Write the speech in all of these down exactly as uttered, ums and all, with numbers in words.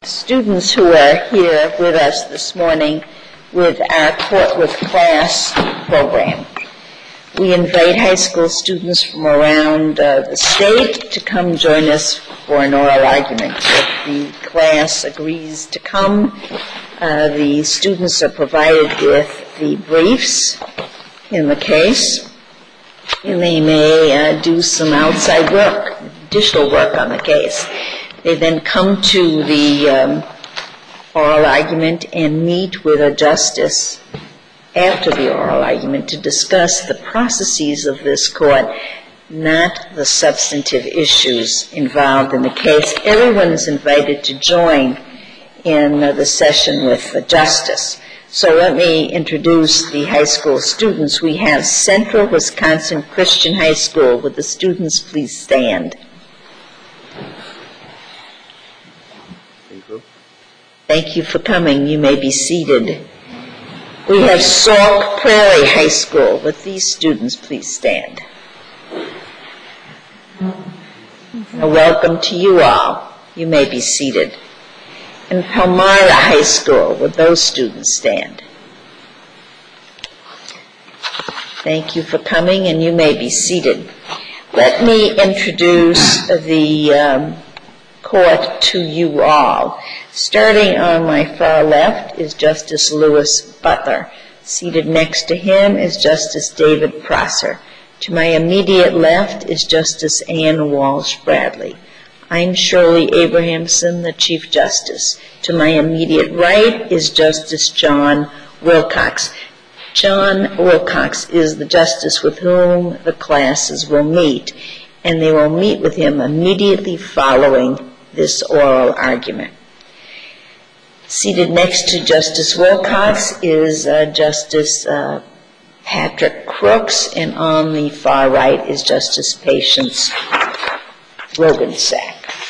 Students who are here with us this morning with our Court with Class program. We invite high school students from around uh, the state to come join us for an oral argument. If the class agrees to come, uh, the students are provided with the briefs in the case, and they may uh, do some outside work, additional work on the case. They then come to the um, oral argument and meet with a justice after the oral argument to discuss the processes of this court, not the substantive issues involved in the case. Everyone is invited to join in uh, the session with the justice. So let me introduce the high school students. We have Central Wisconsin Christian High School. Would the students please stand? Thank you for coming. You may be seated. We have Sauk Prairie High School. Would these students please stand? A welcome to you all. You may be seated. And Palmyra High School. Would those students stand? Thank you for coming, and you may be seated. Let me introduce the um, court to you all. Starting on my far left is Justice Louis Butler. Seated next to him is Justice David Prosser. To my immediate left is Justice Ann Walsh Bradley. I'm Shirley Abrahamson, the Chief Justice. To my immediate right is Justice John Wilcox. John Wilcox is the justice with whom the classes will meet, and they will meet with him immediately following this oral argument. Seated next to Justice Wilcox is uh, Justice uh, Patrick Crooks, and on the far right is Justice Patience Rogensack.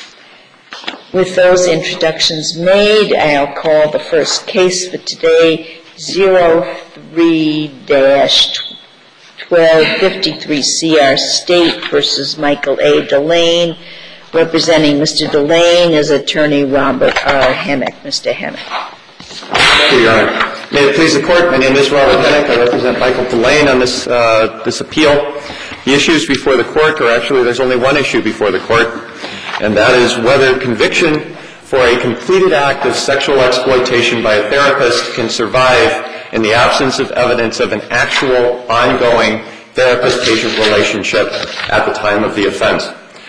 With those introductions made, I'll call the first case for today, zero three dash twelve fifty-three C R State versus Michael A. Delane. Representing Mister Delane is Attorney Robert R. Hemick. Mister Hemick. Thank you, Your Honor. May it please the Court, my name is Robert Hemick. I represent Michael Delane on this uh, this appeal. The issues before the Court, or actually there's only one issue before the Court, and that is whether conviction for a completed act of sexual exploitation by a therapist can survive in the absence of evidence of an actual, ongoing therapist-patient relationship at the time of the offense.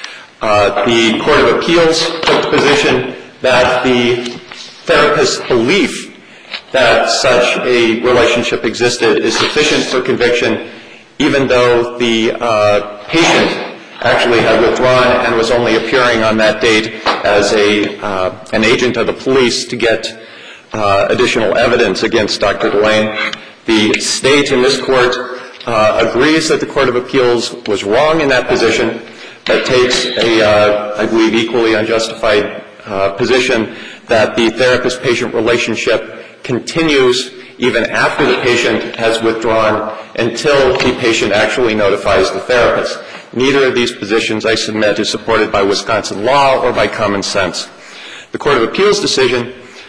Uh, the Court of Appeals took the position that the therapist's belief that such a relationship existed is sufficient for conviction, even though the uh, patient actually had withdrawn and was only appearing on that date as a uh, an agent of the police to get uh, additional evidence against Doctor Delane. The state in this court uh, agrees that the Court of Appeals was wrong in that position. That takes a, uh, I believe, equally unjustified uh, position that the therapist-patient relationship continues even after the patient has withdrawn until the patient actually notifies the therapist. Neither of these positions, I submit, is supported by Wisconsin law or by common sense. The Court of Appeals decision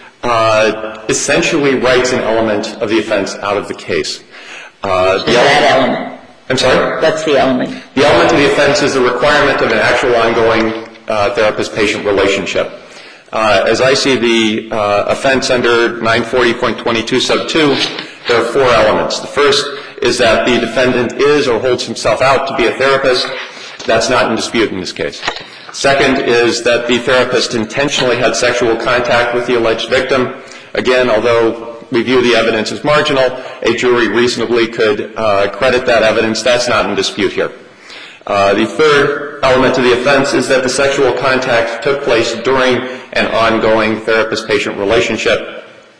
uh, essentially writes an element of the offense out of the case. Uh, the that element? I'm sorry? That's the element. The element of the offense is the requirement of an actual ongoing uh, therapist-patient relationship. Uh, as I see the uh, offense under nine forty point twenty-two sub two, there are four elements. The first is that the defendant is or holds himself out to be a therapist. That's not in dispute in this case. Second is that the therapist intentionally had sexual contact with the alleged victim. Again, although we view the evidence as marginal, a jury reasonably could uh, credit that evidence. That's not in dispute here. Uh, the third element of the offense is that the sexual contact took place during an ongoing therapist-patient relationship.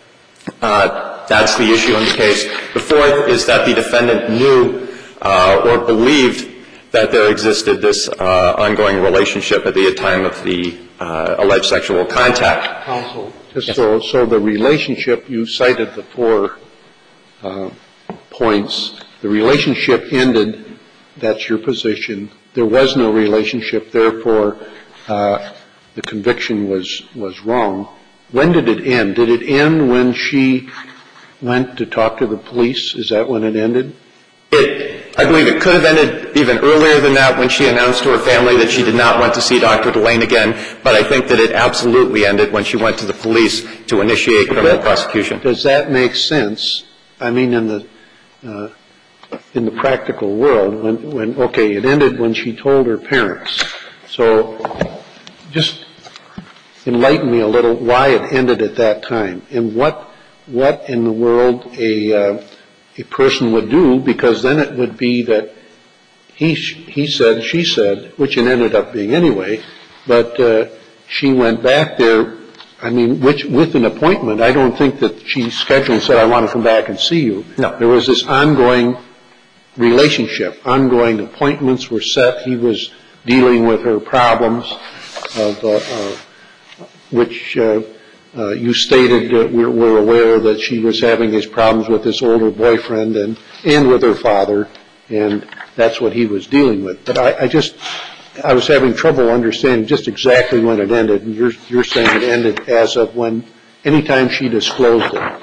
Uh, that's the issue in the case. The fourth is that the defendant knew uh, or believed that there existed this uh, ongoing relationship at the time of the uh, alleged sexual contact. Counsel, just yes. so, so the relationship, you cited the four uh, points. The relationship ended. That's your position. There was no relationship. Therefore, uh, the conviction was, was wrong. when did it end? Did it end when she went to talk to the police? Is that when it ended? It, I believe it could have ended even earlier than that when she announced to her family that she did not want to see Doctor Delane again, but I think that it absolutely ended when she went to the police to initiate criminal prosecution. Does that make sense? I mean, in the uh, in the practical world, when, when, okay, it ended when she told her parents. So just enlighten me a little why it ended at that time and what what in the world a uh, a person would do, because then it would be that he he said, she said, which it ended up being anyway, but uh, she went back there, I mean, which with an appointment. I don't think that she scheduled and said, I want to come back and see you. No. There was this ongoing relationship, ongoing appointments were set. He was dealing with her problems, of uh, uh, which uh, uh, you stated uh, we're, we're aware that she was having his problems with this older boyfriend and, and with her father, and that's what he was dealing with. But I, I just, I was having trouble understanding just exactly when it ended, and you're, you're saying it ended as of when, anytime she disclosed it.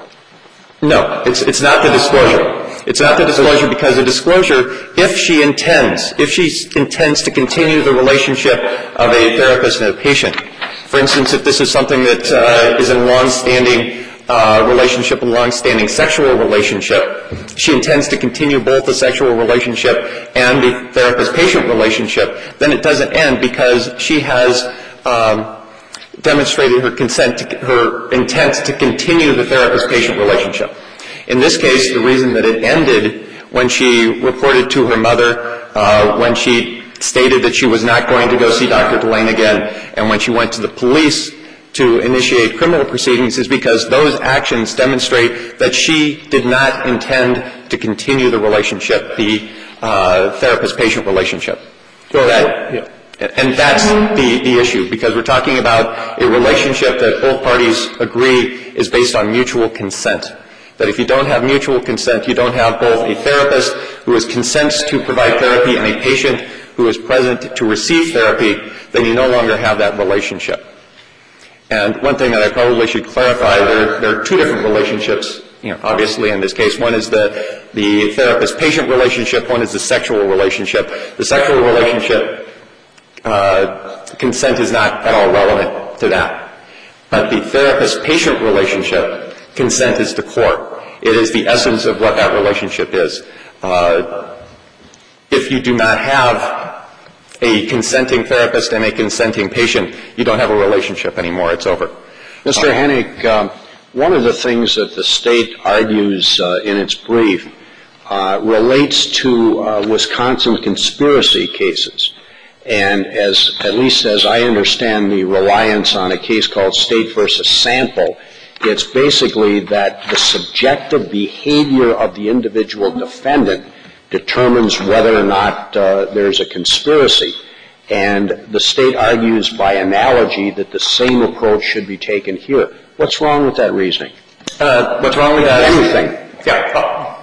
No, it's, it's not the disclosure. It's not the disclosure because the disclosure, if she intends, if she intends to continue the relationship of a therapist and a patient, for instance, if this is something that uh, is a long-standing uh, relationship, a long-standing sexual relationship, she intends to continue both the sexual relationship and the therapist-patient relationship, then it doesn't end because she has um, demonstrated her consent, to, her intent to continue the therapist-patient relationship. In this case, the reason that it ended when she reported to her mother, uh, when she stated that she was not going to go see Doctor Delane again, and when she went to the police to initiate criminal proceedings, is because those actions demonstrate that she did not intend to continue the relationship, the uh, therapist-patient relationship. So that, yeah. And that's the, the issue, because we're talking about a relationship that both parties agree is based on mutual consent. That if you don't have mutual consent, you don't have both a therapist who is consents to provide therapy and a patient who is present to receive therapy, then you no longer have that relationship. And one thing that I probably should clarify, there, there are two different relationships, you know, obviously in this case. One is the, the therapist-patient relationship, one is the sexual relationship. The sexual relationship, uh, consent is not at all relevant to that. But the therapist-patient relationship, consent is the core. It is the essence of what that relationship is. Uh, if you do not have a consenting therapist and a consenting patient, you don't have a relationship anymore. It's over. Mister Uh, Hennig, um, one of the things that the state argues uh, in its brief uh, relates to uh, Wisconsin conspiracy cases. And as, at least as I understand the reliance on a case called State versus Sample, it's basically that the subjective behavior of the individual defendant determines whether or not uh, there's a conspiracy. And the state argues by analogy that the same approach should be taken here. What's wrong with that reasoning? Uh, what's wrong with that? Anything. Yeah.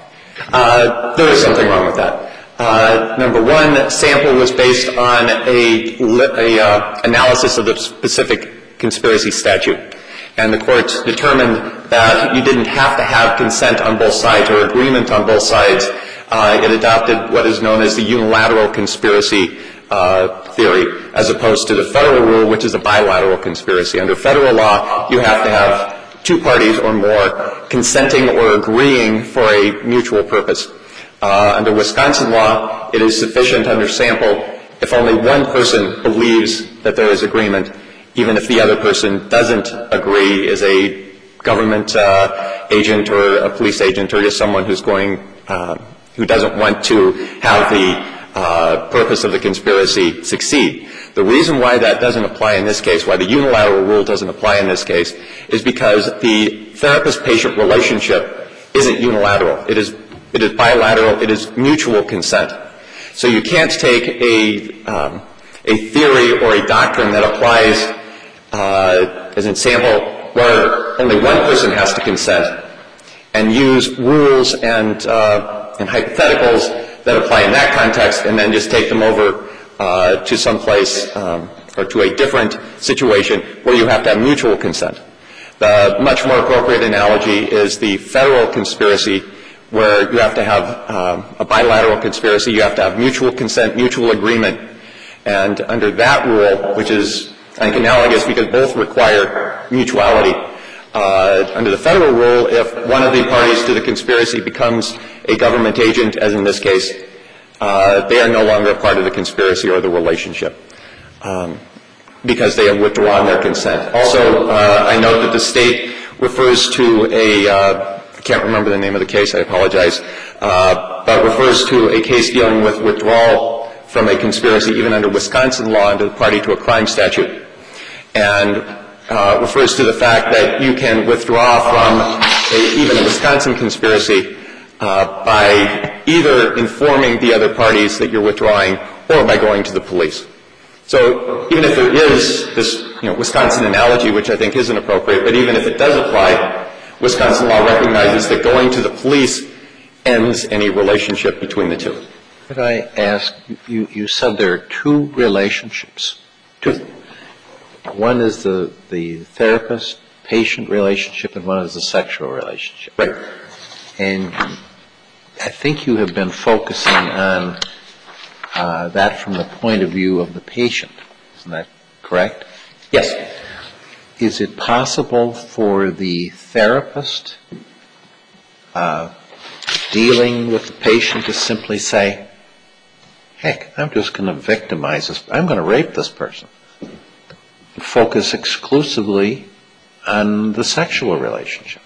Uh, there is something wrong with that. Uh, number one, Sample was based on a, a uh, analysis of the specific conspiracy statute. And the court determined that you didn't have to have consent on both sides or agreement on both sides. Uh, it adopted what is known as the unilateral conspiracy uh, theory, as opposed to the federal rule, which is a bilateral conspiracy. Under federal law, you have to have two parties or more consenting or agreeing for a mutual purpose. Uh, under Wisconsin law, it is sufficient under Sample if only one person believes that there is agreement, even if the other person doesn't agree, is a government uh, agent or a police agent or just someone who's going, uh, who doesn't want to have the uh, purpose of the conspiracy succeed. The reason why that doesn't apply in this case, why the unilateral rule doesn't apply in this case, is because the therapist-patient relationship isn't unilateral. It is, it is bilateral. It is mutual consent. So you can't take a, um, a theory or a doctrine that applies Uh, as in Sample, where only one person has to consent, and use rules and, uh, and hypotheticals that apply in that context, and then just take them over uh, to some place um, or to a different situation where you have to have mutual consent. The much more appropriate analogy is the federal conspiracy, where you have to have um, a bilateral conspiracy, you have to have mutual consent, mutual agreement. And under that rule, which is, I think, analogous because both require mutuality, uh, under the federal rule, if one of the parties to the conspiracy becomes a government agent, as in this case, uh, they are no longer a part of the conspiracy or the relationship um, because they have withdrawn their consent. Also, uh, I note that the state refers to a uh, I can't remember the name of the case, I apologize, uh, but refers to a case dealing with withdrawal from a conspiracy, even under Wisconsin law, under the party to a crime statute, and uh, refers to the fact that you can withdraw from a, even a Wisconsin conspiracy uh, by either informing the other parties that you're withdrawing or by going to the police. So even if there is this, you know, Wisconsin analogy, which I think isn't appropriate, but even if it does apply, Wisconsin law recognizes that going to the police ends any relationship between the two. Could I ask, you, you said there are two relationships. Two. One is the, the therapist-patient relationship and one is the sexual relationship. Right. And I think you have been focusing on uh, that from the point of view of the patient. Isn't that correct? Yes. Is it possible for the therapist uh, dealing with the patient to simply say, heck, I'm just going to victimize this, I'm going to rape this person, and focus exclusively on the sexual relationship?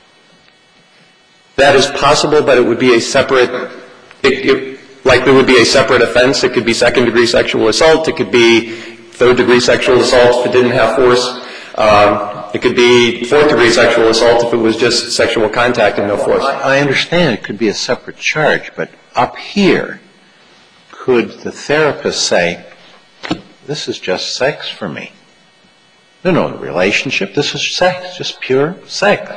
That is possible, but it would be a separate, it, it likely would be a separate offense. It could be second-degree sexual assault. It could be third-degree sexual assault if it didn't have force. Um, it could be fourth-degree sexual assault if it was just sexual contact and no force. I, I understand it could be a separate charge, but up here, could the therapist say, this is just sex for me? No, no, relationship, this is sex, just pure sex.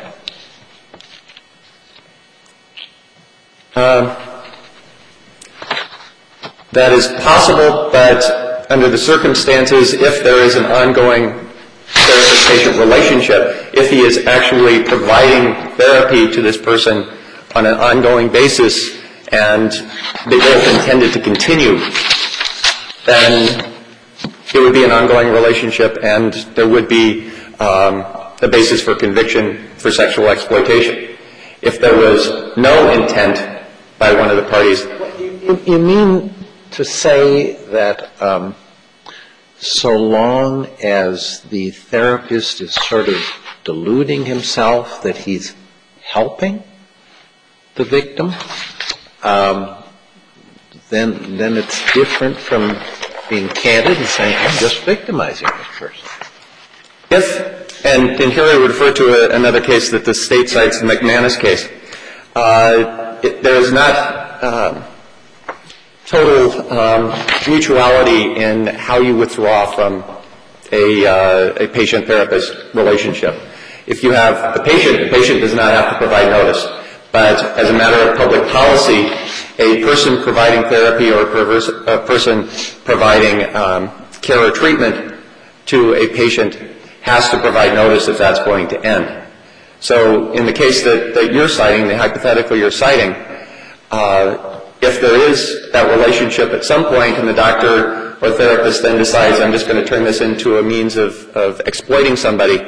Um, that is possible, but under the circumstances, if there is an ongoing therapist-patient relationship, if he is actually providing therapy to this person on an ongoing basis and they both intended to continue, then it would be an ongoing relationship and there would be um, a basis for conviction for sexual exploitation. If there was no intent by one of the parties. You, you mean to say that um, so long as the therapist is sort of deluding himself that he's helping the victim, um, then then it's different from being candid and saying, I'm just victimizing this person. Yes, and, and here I would refer to a, another case that the state cites, the McManus case. Uh, it, there is not um, total um, mutuality in how you withdraw from a, uh, a patient-therapist relationship. If you have the patient, the patient does not have to provide notice. But as a matter of public policy, a person providing therapy or a, perverse, a person providing um, care or treatment to a patient has to provide notice if that's going to end. So in the case that, that you're citing, the hypothetical you're citing, uh, if there is that relationship at some point and the doctor or therapist then decides, I'm just going to turn this into a means of, of exploiting somebody,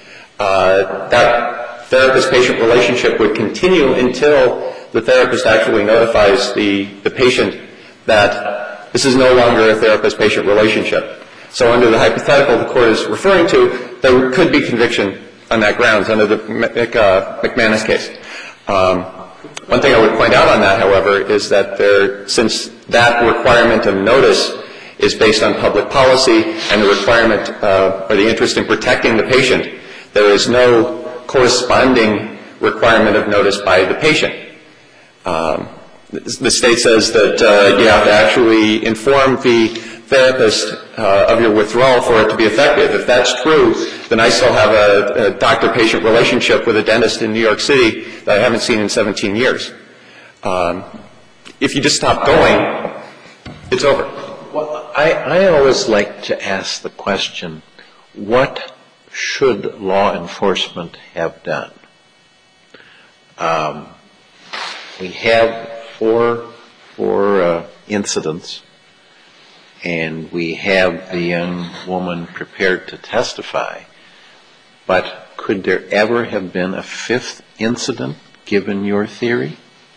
uh, that therapist-patient relationship would continue until the therapist actually notifies the, the patient that this is no longer a therapist-patient relationship. So under the hypothetical the court is referring to, there could be conviction on that grounds under the uh, McManus case. Um, one thing I would point out on that, however, is that there, since that requirement of notice is based on public policy and the requirement uh, or the interest in protecting the patient, there is no corresponding requirement of notice by the patient. Um, the state says that uh, you have to actually inform the therapist uh, of your withdrawal for it to be effective. If that's true, then I still have a, a doctor-patient relationship with a dentist in New York City that I haven't seen in seventeen years. Um, if you just stop going, it's over. Well, I, I always like to ask the question, what should law enforcement have done? Um, we have four, four uh, incidents, and we have the young woman prepared to testify. But could there ever have been a fifth incident, given your theory?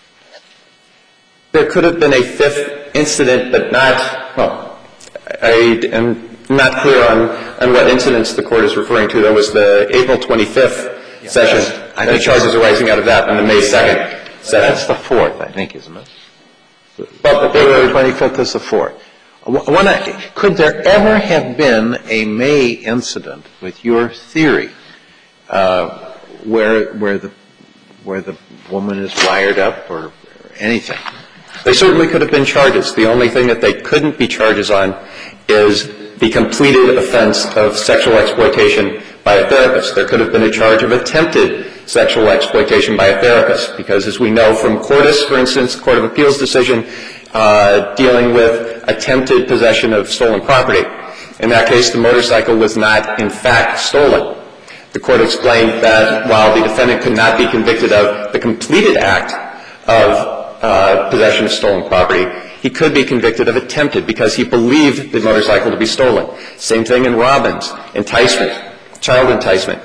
There could have been a fifth incident, but not, well, I am not clear on, on what incidents the Court is referring to. There was the April twenty-fifth yeah, session, and the charges arising out of that, and the May second session. That's the fourth, I think, isn't it? But the April twenty-fifth is the fourth. I, could there ever have been a May incident with your theory uh, where where the where the woman is wired up or, or anything? There certainly could have been charges. The only thing that they couldn't be charges on is the completed offense of sexual exploitation by a therapist. There could have been a charge of attempted sexual exploitation by a therapist, because as we know from Cordis, for instance, the Court of Appeals decision uh, dealing with attempted possession of stolen property. In that case, the motorcycle was not, in fact, stolen. The Court explained that while the defendant could not be convicted of the completed act of Uh, possession of stolen property, he could be convicted of attempted because he believed the motorcycle to be stolen. Same thing in Robbins, enticement, child enticement,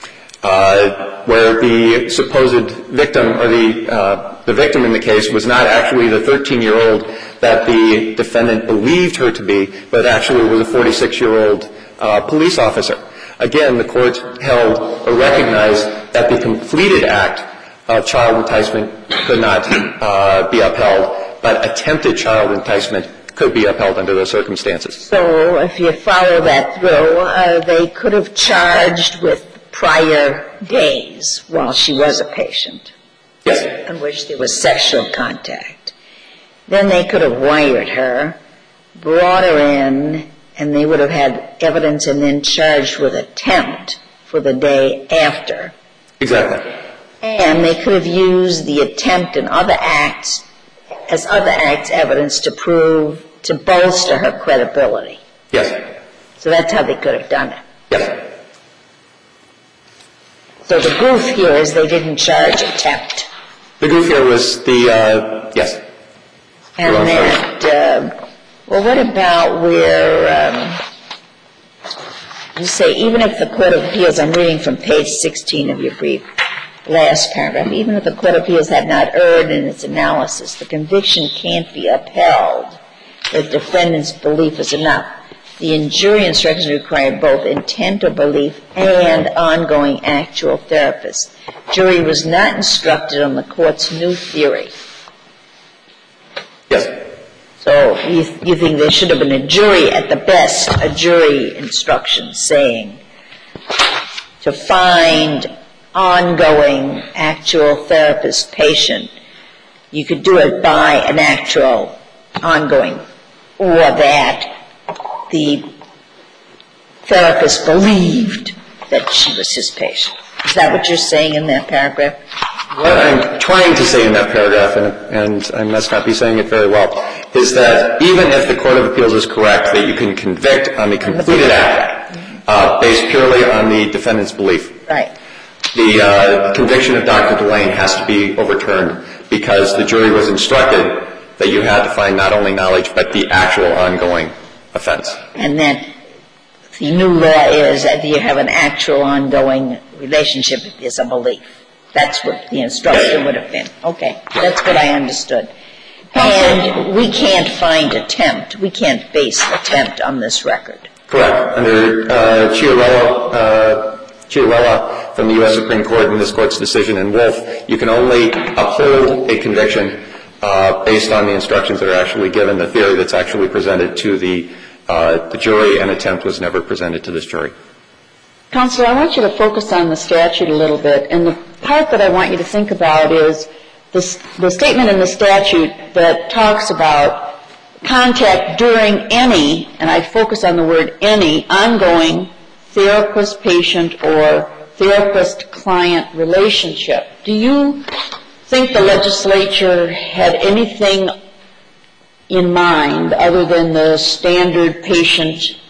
uh, where the supposed victim or the uh, the victim in the case was not actually the thirteen-year-old that the defendant believed her to be, but actually was a forty-six-year-old uh, police officer. Again, the Court held or recognized that the completed act of child enticement could not uh, be upheld, but attempted child enticement could be upheld under those circumstances. So if you follow that through, uh, they could have charged with prior days while she was a patient. Yes. In which there was sexual contact. Then they could have wired her, brought her in, and they would have had evidence and then charged with attempt for the day after. Exactly. And they could have used the attempt and other acts as other acts evidence to prove, to bolster her credibility. Yes. So that's how they could have done it. Yes. So the goof here is they didn't charge attempt. The goof here was the, uh, yes. And that, uh, well, what about where um, you say, even if the Court of Appeals, I'm reading from page sixteen of your brief, last paragraph, even if the Court of Appeals had not erred in its analysis, the conviction can't be upheld. The defendant's belief is enough. The jury instructions require both intent or belief and ongoing actual therapist. Jury was not instructed on the Court's new theory. Yes. So you, you think there should have been a jury, at the best, a jury instruction saying to find ongoing actual therapist patient, you could do it by an actual ongoing, or that the therapist believed that she was his patient. Is that what you're saying in that paragraph? What I'm trying to say in that paragraph, and, and I must not be saying it very well, is that even if the Court of Appeals is correct that you can convict on the completed act uh, based purely on the defendant's belief, right, the uh, conviction of Doctor Delane has to be overturned because the jury was instructed that you had to find not only knowledge but the actual ongoing offense. And that the new law is that you have an actual ongoing relationship if there's a belief. That's what the instruction would have been. Okay, that's what I understood. And we can't find attempt. We can't base attempt on this record. Correct. Under uh, Chiarella, uh, Chiarella from the U S Supreme Court in this Court's decision in Wolf, you can only uphold a conviction uh, based on the instructions that are actually given, the theory that's actually presented to the, uh, the jury, and attempt was never presented to this jury. Counselor, I want you to focus on the statute a little bit, and the part that I want you to think about is the, the statement in the statute that talks about contact during any, and I focus on the word any, ongoing therapist-patient or therapist-client relationship. Do you think the legislature had anything in mind other than the standard patient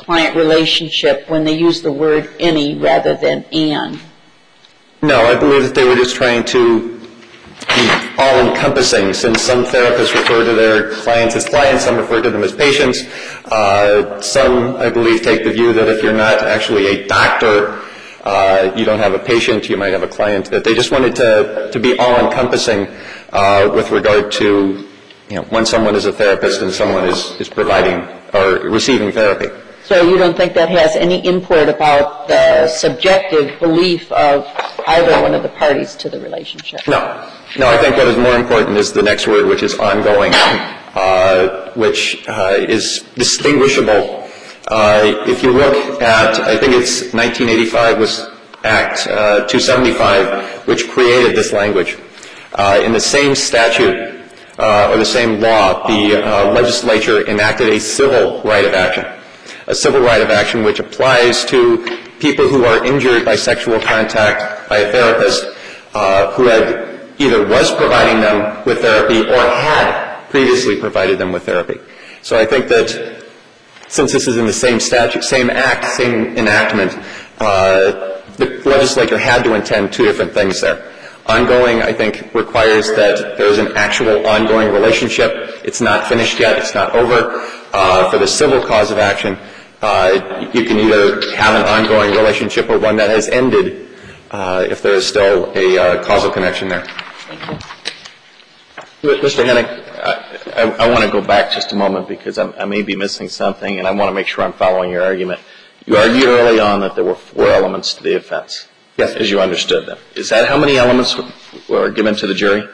therapist-client relationship when they use the word any rather than an? No, I believe that they were just trying to be all-encompassing, since some therapists refer to their clients as clients, some refer to them as patients. Uh, some, I believe, take the view that if you're not actually a doctor, uh, you don't have a patient, you might have a client, that they just wanted to, to be all-encompassing uh, with regard to, you know, when someone is a therapist and someone is, is providing or receiving therapy. So you don't think that has any import about the subjective belief of either one of the parties to the relationship? No. No, I think what is more important is the next word, which is ongoing, uh, which uh, is distinguishable. Uh, if you look at, I think it's nineteen eighty-five was Act uh, two seventy-five, which created this language. Uh, in the same statute uh, or the same law, the uh, legislature enacted a civil right of action. A civil right of action which applies to people who are injured by sexual contact by a therapist uh, who had either was providing them with therapy or had previously provided them with therapy. So I think that since this is in the same statute, same act, same enactment, uh, the legislature had to intend two different things there. Ongoing, I think, requires that there's an actual ongoing relationship. It's not finished yet. It's not over. Uh, for the civil cause of action, uh, you can either have an ongoing relationship or one that has ended uh, if there is still a uh, causal connection there. Thank you. Mister Hennick, I, I, I want to go back just a moment because I'm, I may be missing something, and I want to make sure I'm following your argument. You argued early on that there were four elements to the offense. Yes. As you understood them. Is that how many elements were given to the jury?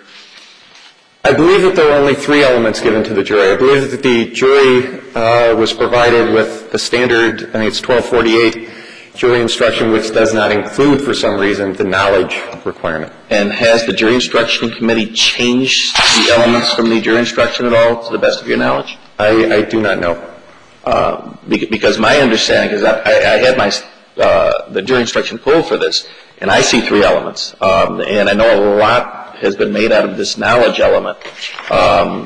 I believe that there were only three elements given to the jury. I believe that the jury uh, was provided with the standard, I think it's twelve forty-eight, jury instruction, which does not include, for some reason, the knowledge requirement. And has the jury instruction committee changed the elements from the jury instruction at all, to the best of your knowledge? I, I do not know. Uh, because my understanding, because I, I had my uh, the jury instruction pulled for this, and I see three elements. Um, and I know a lot has been made out of this knowledge element. Um,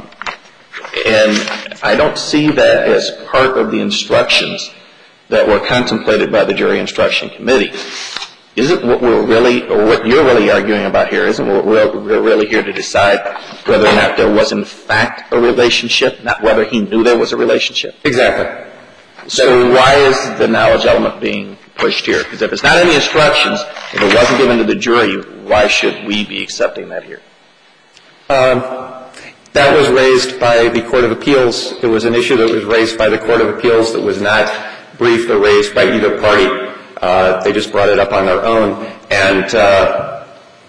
and I don't see that as part of the instructions that were contemplated by the jury instruction committee. Isn't what we're really, or what you're really arguing about here, isn't what we're, we're really here to decide whether or not there was in fact a relationship, not whether he knew there was a relationship? Exactly. So why is the knowledge element being pushed here? Because if it's not in the instructions, if it wasn't given to the jury, why should we be accepting that here? Um, that was raised by the Court of Appeals. It was an issue that was raised by the Court of Appeals that was not briefed or raised by either party. Uh, they just brought it up on their own. And uh,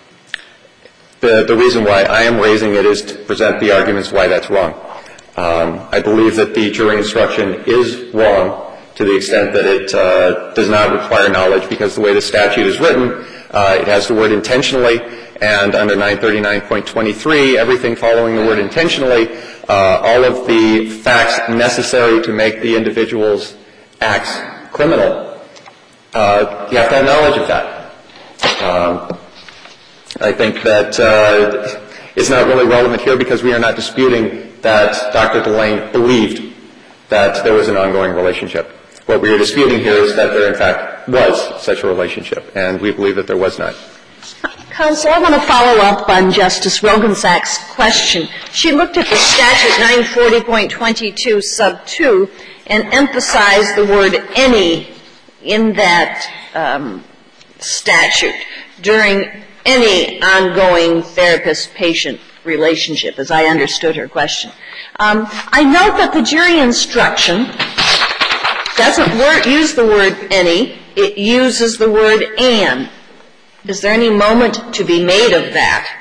the, the reason why I am raising it is to present the arguments why that's wrong. Um, I believe that the jury instruction is wrong to the extent that it uh, does not require knowledge, because the way the statute is written, uh, it has the word intentionally, and under nine thirty-nine point twenty-three, everything following the word intentionally, uh, all of the facts necessary to make the individual's acts criminal, uh, you have to have knowledge of that. Um, I think that uh, it's not really relevant here because we are not disputing that Doctor Delane believed that there was an ongoing relationship. What we are disputing here is that there, in fact, was such a relationship, and we believe that there was not. Counsel, I want to follow up on Justice Rogensack's question. She looked at the statute nine forty point twenty-two sub two and emphasized the word any in that um, statute during any ongoing therapist-patient relationship, as I understood her question. Um, I note that the jury instruction doesn't word, use the word any. It uses the word and. Is there any moment to be made of that?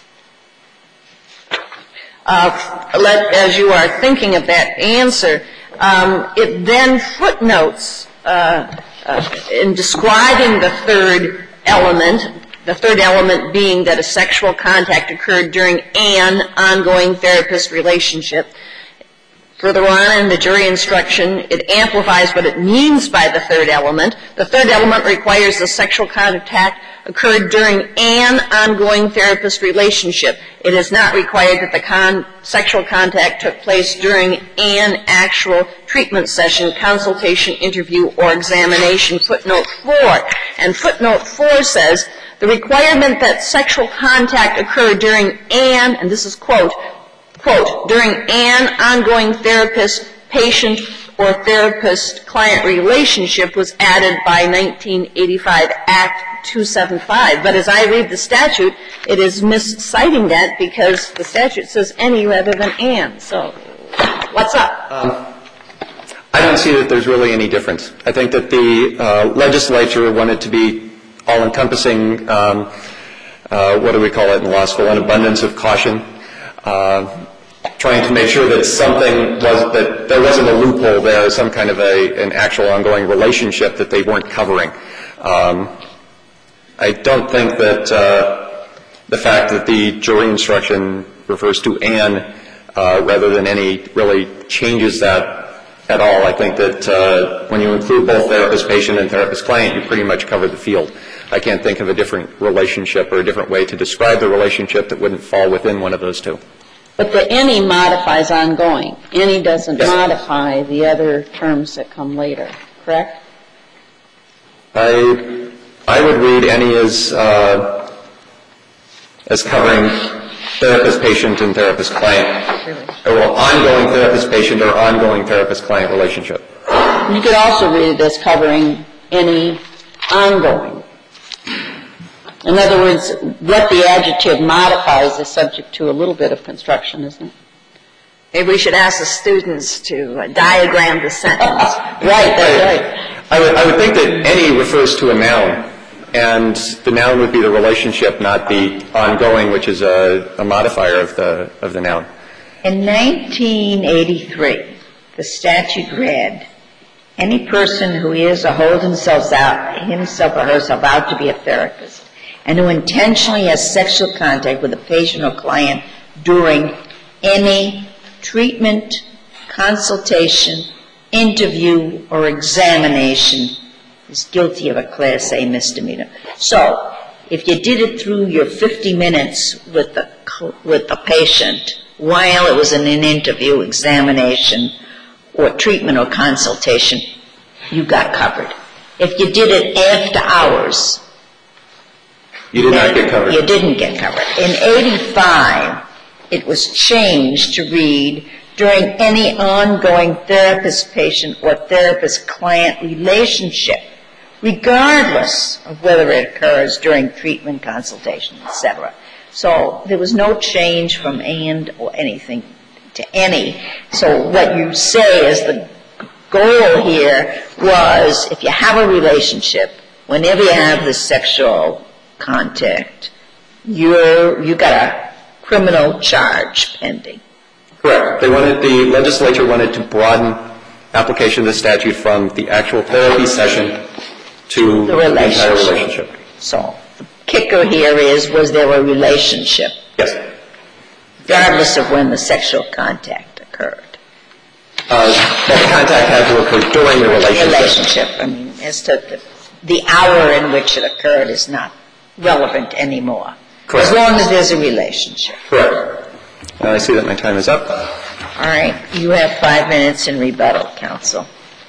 Uh, let, as you are thinking of that answer, um, it then footnotes uh, uh, in describing the third element, the third element being that a sexual contact occurred during an ongoing therapist relationship. Further on in the jury instruction, it amplifies what it means by the third element. The third element requires the sexual contact occurred during an ongoing therapist relationship. It is not required that the con- sexual contact took place during an actual treatment session, consultation, interview, or examination, footnote four. And footnote four says, the requirement that sexual contact occur during an, and this is quote, quote, during an ongoing therapist-patient or therapist-client relationship was added by nineteen eighty-five Act two seventy-five. But as I read the statute, it is misciting that because the statute says any rather than an. So what's up? Um, I don't see that there's really any difference. I think that the uh, legislature wanted to be all-encompassing, um, uh, what do we call it in law school, an abundance of caution, uh, trying to make sure that something was, that there wasn't a loophole there, some kind of a, an actual ongoing relationship that they weren't covering. Um, I don't think that uh, the fact that the jury instruction refers to an uh, rather than any really changes that at all. I think that uh, when you include both therapist-patient and therapist-client, you pretty much cover the field. I can't think of a different relationship or a different way to describe the relationship that wouldn't fall within one of those two. But the any modifies ongoing. Any doesn't yes. modify the other terms that come later, correct? I I would read any as uh, as covering therapist-patient and therapist-client, really? Or well, ongoing therapist-patient or ongoing therapist-client relationship. You could also read it as covering any ongoing. In other words, what the adjective modifies is subject to a little bit of construction, isn't it? Maybe we should ask the students to uh, diagram the sentence. Right, that's right. I would, I would think that any refers to a noun, and the noun would be the relationship, not the ongoing, which is a, a modifier of the of the noun. In nineteen eighty-three, the statute read, any person who is or holds himself out, himself or herself out to be a therapist, and who intentionally has sexual contact with a patient or client during any treatment, consultation, interview, or examination is guilty of a Class A misdemeanor. So, if you did it through your fifty minutes with the with the patient while it was in an interview, examination, or treatment or consultation, you got covered. If you did it after hours, you did not get covered. You didn't get covered. In eighty-five, it was changed to read, during any ongoing therapist-patient or therapist-client relationship, regardless of whether it occurs during treatment, consultation, et cetera. So there was no change from and or anything to any. So what you say is the goal here was, if you have a relationship, whenever you have this sexual contact, you're, you got a criminal charge pending. Correct. They wanted, the legislature wanted to broaden application of the statute from the actual therapy session to the, the entire relationship. So the kicker here is, was there a relationship? Yes. Regardless of when the sexual contact occurred. Uh, that contact had to occur during the relationship. Relationship. I mean, as to the, the hour in which it occurred is not relevant anymore. Correct. As long as there's a relationship. Correct. Uh, I see that my time is up. All right. You have five minutes in rebuttal, counsel.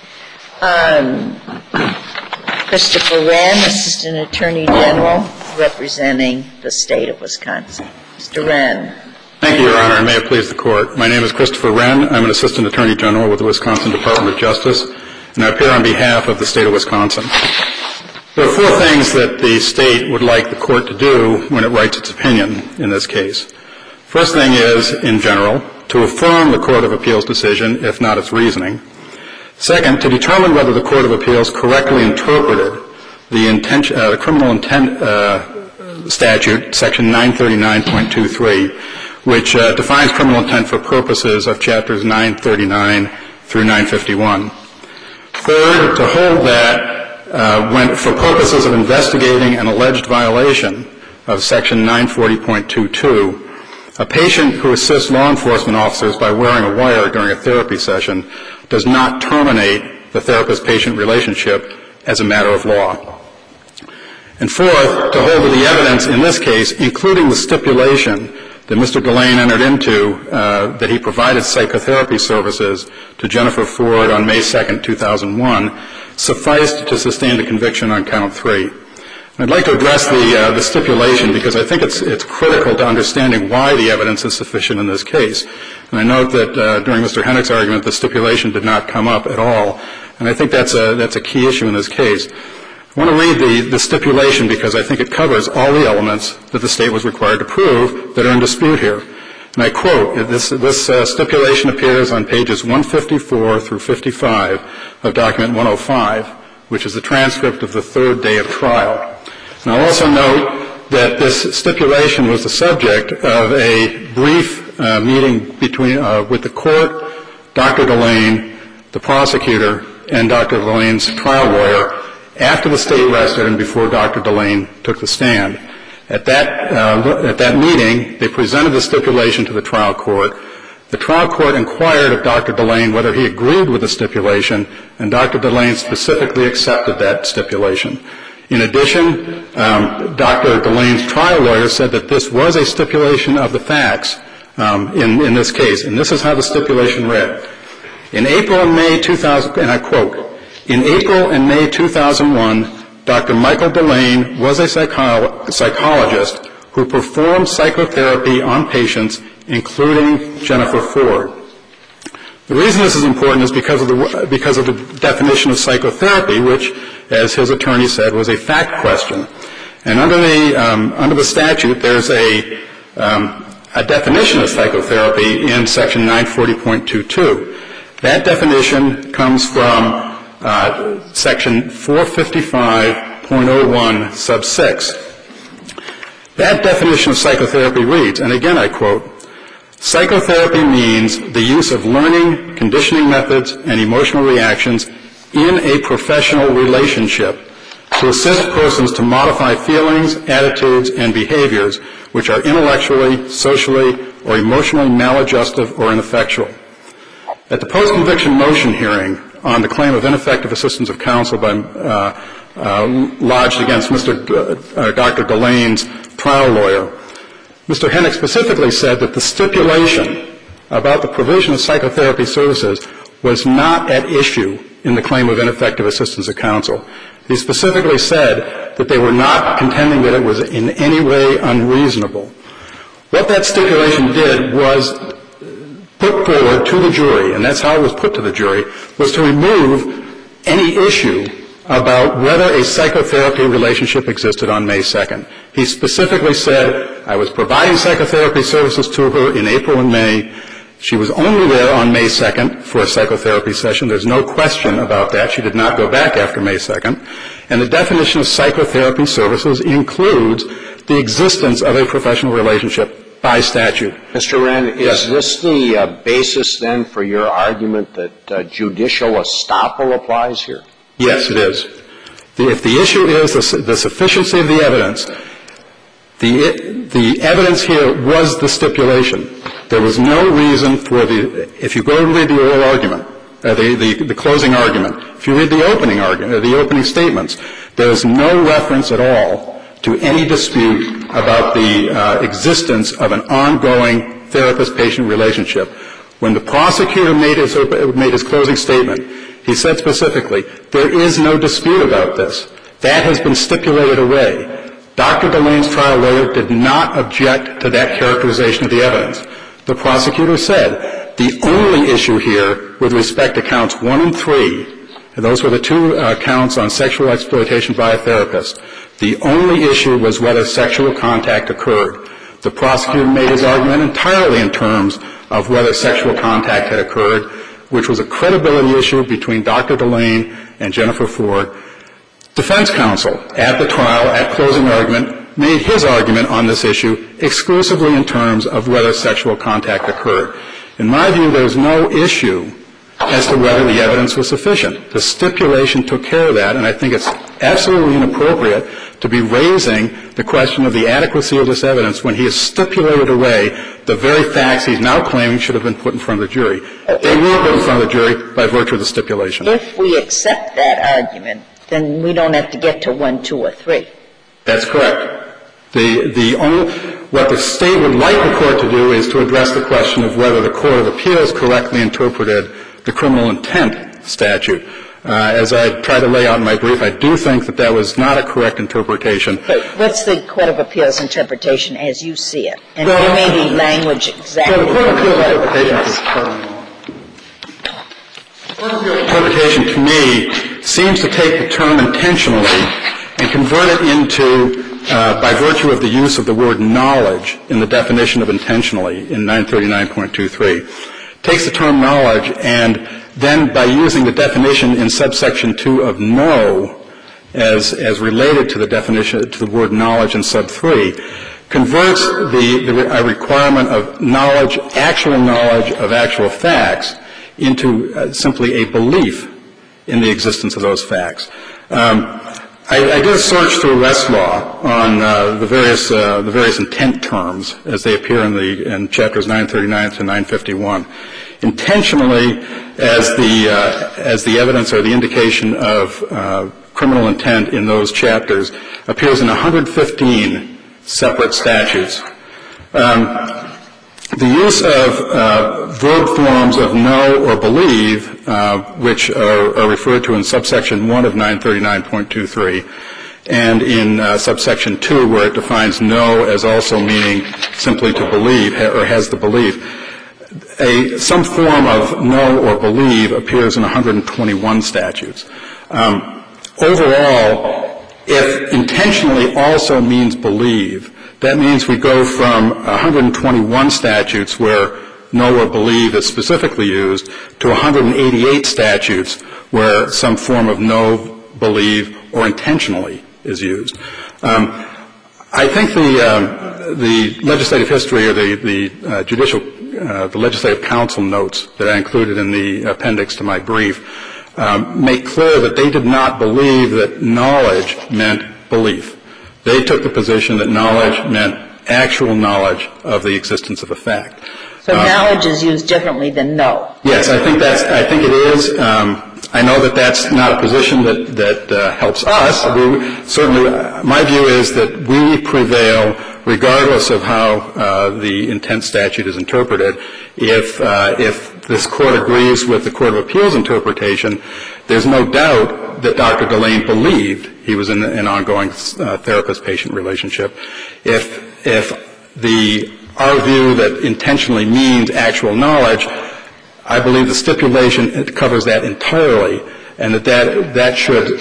Um, Christopher Wren, Assistant Attorney General, representing the state of Wisconsin. Mister Wren. Thank you, Your Honor, and may it please the Court. My name is Christopher Wren. I'm an Assistant Attorney General with the Wisconsin Department of Justice, and I appear on behalf of the state of Wisconsin. There are four things that the state would like the Court to do when it writes its opinion in this case. First thing is, in general, to affirm the Court of Appeals decision, if not its reasoning. Second, to determine whether the Court of Appeals correctly interpreted the, intention, uh, the criminal intent uh, statute, Section nine thirty-nine point two three, which uh, defines criminal intent for purposes of Chapters nine thirty-nine through nine fifty-one. Third, to hold that uh, when, for purposes of investigating an alleged violation of Section nine forty point two two, a patient who assists law enforcement officers by wearing a wire during a therapy session does not terminate the therapist-patient relationship as a matter of law. And fourth, to hold that the evidence in this case, including the stipulation that Mister Delane entered into, uh, that he provided psychotherapy services to Jennifer Ford on May second, two thousand one, sufficed to sustain the conviction on count three. I'd like to address the, uh, the stipulation because I think it's, it's critical to understanding why the evidence is sufficient in this case. And I note that uh, during Mister Hennick's argument, the stipulation did not come up at all. And I think that's a, that's a key issue in this case. I want to read the, the stipulation because I think it covers all the elements that the State was required to prove that are in dispute here. And I quote, this, this uh, stipulation appears on pages one fifty-four through fifty-five of document one oh five, which is the transcript of the third day of trial. And I'll also note that this stipulation was the subject of a brief uh, meeting between uh, with the court, Doctor Delane, the prosecutor, and Doctor Delane's trial lawyer after the State rested and before Doctor Delane took the stand. At that, uh, at that meeting, they presented the stipulation to the trial court. The trial court inquired of Doctor Delane whether he agreed with the stipulation, and Doctor Delane specifically accepted that stipulation. In addition, um, Doctor Delane's trial lawyer said that this was a stipulation of the facts um, in, in this case, and this is how the stipulation read. In April and May two thousand, and I quote, in April and May two thousand one, Doctor Michael Delane was a psycho- psychologist who performed psychotherapy on patients, including Jennifer Ford. The reason this is important is because of the, because of the definition of psychotherapy, which, as his attorney said, was a fact question. And under the, um, under the statute, there's a, um, a definition of psychotherapy in section nine forty point twenty-two. That definition comes from uh, section four fifty-five point oh one sub six. That definition of psychotherapy reads, and again I quote, psychotherapy means the use of learning, conditioning methods, and emotional reactions in a professional relationship to assist persons to modify feelings, attitudes, and behaviors which are intellectually, socially, or emotionally maladjustive or ineffectual. At the post-conviction motion hearing on the claim of ineffective assistance of counsel by, uh, uh, lodged against Mister D- uh, Doctor Delane's trial lawyer, Mister Hennick specifically said that the stipulation about the provision of psychotherapy services was not at issue in the claim of ineffective assistance of counsel. He specifically said that they were not contending that it was in any way unreasonable. What that stipulation did was put forward to the jury, and that's how it was put to the jury, was to remove any issue about whether a psychotherapy relationship existed on May second. He specifically said, I was providing psychotherapy services to her in April and May. She was only there on May second for a psychotherapy session. There's no question about that. She did not go back after May second. And the definition of psychotherapy services includes the existence of a professional relationship by statute. Mister Wren, is yes. this the uh, basis then for your argument that uh, judicial estoppel applies here? Yes, it is. The, if the issue is the, the sufficiency of the evidence, the, the evidence here was the stipulation. There was no reason for the, if you go and read the oral argument, uh, the, the, the closing argument, if you read the opening argument, the opening statements, there is no reference at all to any dispute about the uh, existence of an ongoing therapist-patient relationship. When the prosecutor made his, made his closing statement, he said specifically, there is no dispute about this. That has been stipulated away. Doctor Delane's trial lawyer did not object to that characterization of the evidence. The prosecutor said the only issue here with respect to counts one and three, and those were the two uh, counts on sexual exploitation by a therapist, the only issue was whether sexual contact occurred. The prosecutor made his argument entirely in terms of whether sexual contact had occurred, which was a credibility issue between Doctor Delane and Jennifer Ford. Defense counsel at the trial, at closing argument, made his argument on this issue exclusively in terms of whether sexual contact occurred. In my view, there's no issue as to whether the evidence was sufficient. The stipulation took care of that, and I think it's absolutely inappropriate to be raising the question of the adequacy of this evidence when he has stipulated away the very facts he's now claiming should have been put in front of the jury. They were put in front of the jury by virtue of the stipulation. If we accept that argument, then we don't have to get to one, two, or three. That's correct. The, the only, what the State would like the Court to do is to address the question of whether the Court of Appeals correctly interpreted the criminal intent statute. Uh, as I try to lay out in my brief, I do think that that was not a correct interpretation. But what's the Court of Appeals interpretation as you see it? And well, give me the language exactly. Well, the Court of Appeals interpretation is The Court of Appeals interpretation to me seems to take the term intentionally and convert it into, uh, by virtue of the use of the word knowledge in the definition of intentionally in nine thirty-nine point two three, takes the term knowledge and then by using the definition in subsection two of know as, as related to the definition, to the word knowledge in sub three, converts the, the a requirement of knowledge, actual knowledge of actual facts into uh, simply a belief in the existence of those facts. Um, I, I did a search through Westlaw on uh, the various uh, the various intent terms as they appear in the in chapters nine thirty-nine to nine fifty-one. Intentionally, as the uh, as the evidence or the indication of uh, criminal intent in those chapters appears in one hundred fifteen separate statutes. Um, The use of uh, verb forms of know or believe, uh, which are, are referred to in subsection one of nine thirty-nine point two three, and in uh, subsection two, where it defines know as also meaning simply to believe or has the belief, a some form of know or believe appears in one hundred twenty-one statutes. Um, overall, if intentionally also means believe, that means we go from one hundred twenty-one statutes where know or believe is specifically used to one hundred eighty-eight statutes where some form of know, believe, or intentionally is used. Um, I think the um, the legislative history or the the uh, judicial uh, the legislative council notes that I included in the appendix to my brief um, make clear that they did not believe that knowledge meant belief. They took the position that knowledge meant actual knowledge of the existence of a fact. So um, knowledge is used differently than know. Yes, I think that's. I think it is. Um, I know that that's not a position that that uh, helps us. We, certainly, uh, my view is that we prevail regardless of how uh, the intent statute is interpreted. If uh, if this Court agrees with the Court of Appeals interpretation, there's no doubt that Doctor Delane believed he was in an ongoing uh, therapist-patient relationship. If if the our view that intentionally means actual knowledge, I believe the stipulation covers that entirely, and that that, that should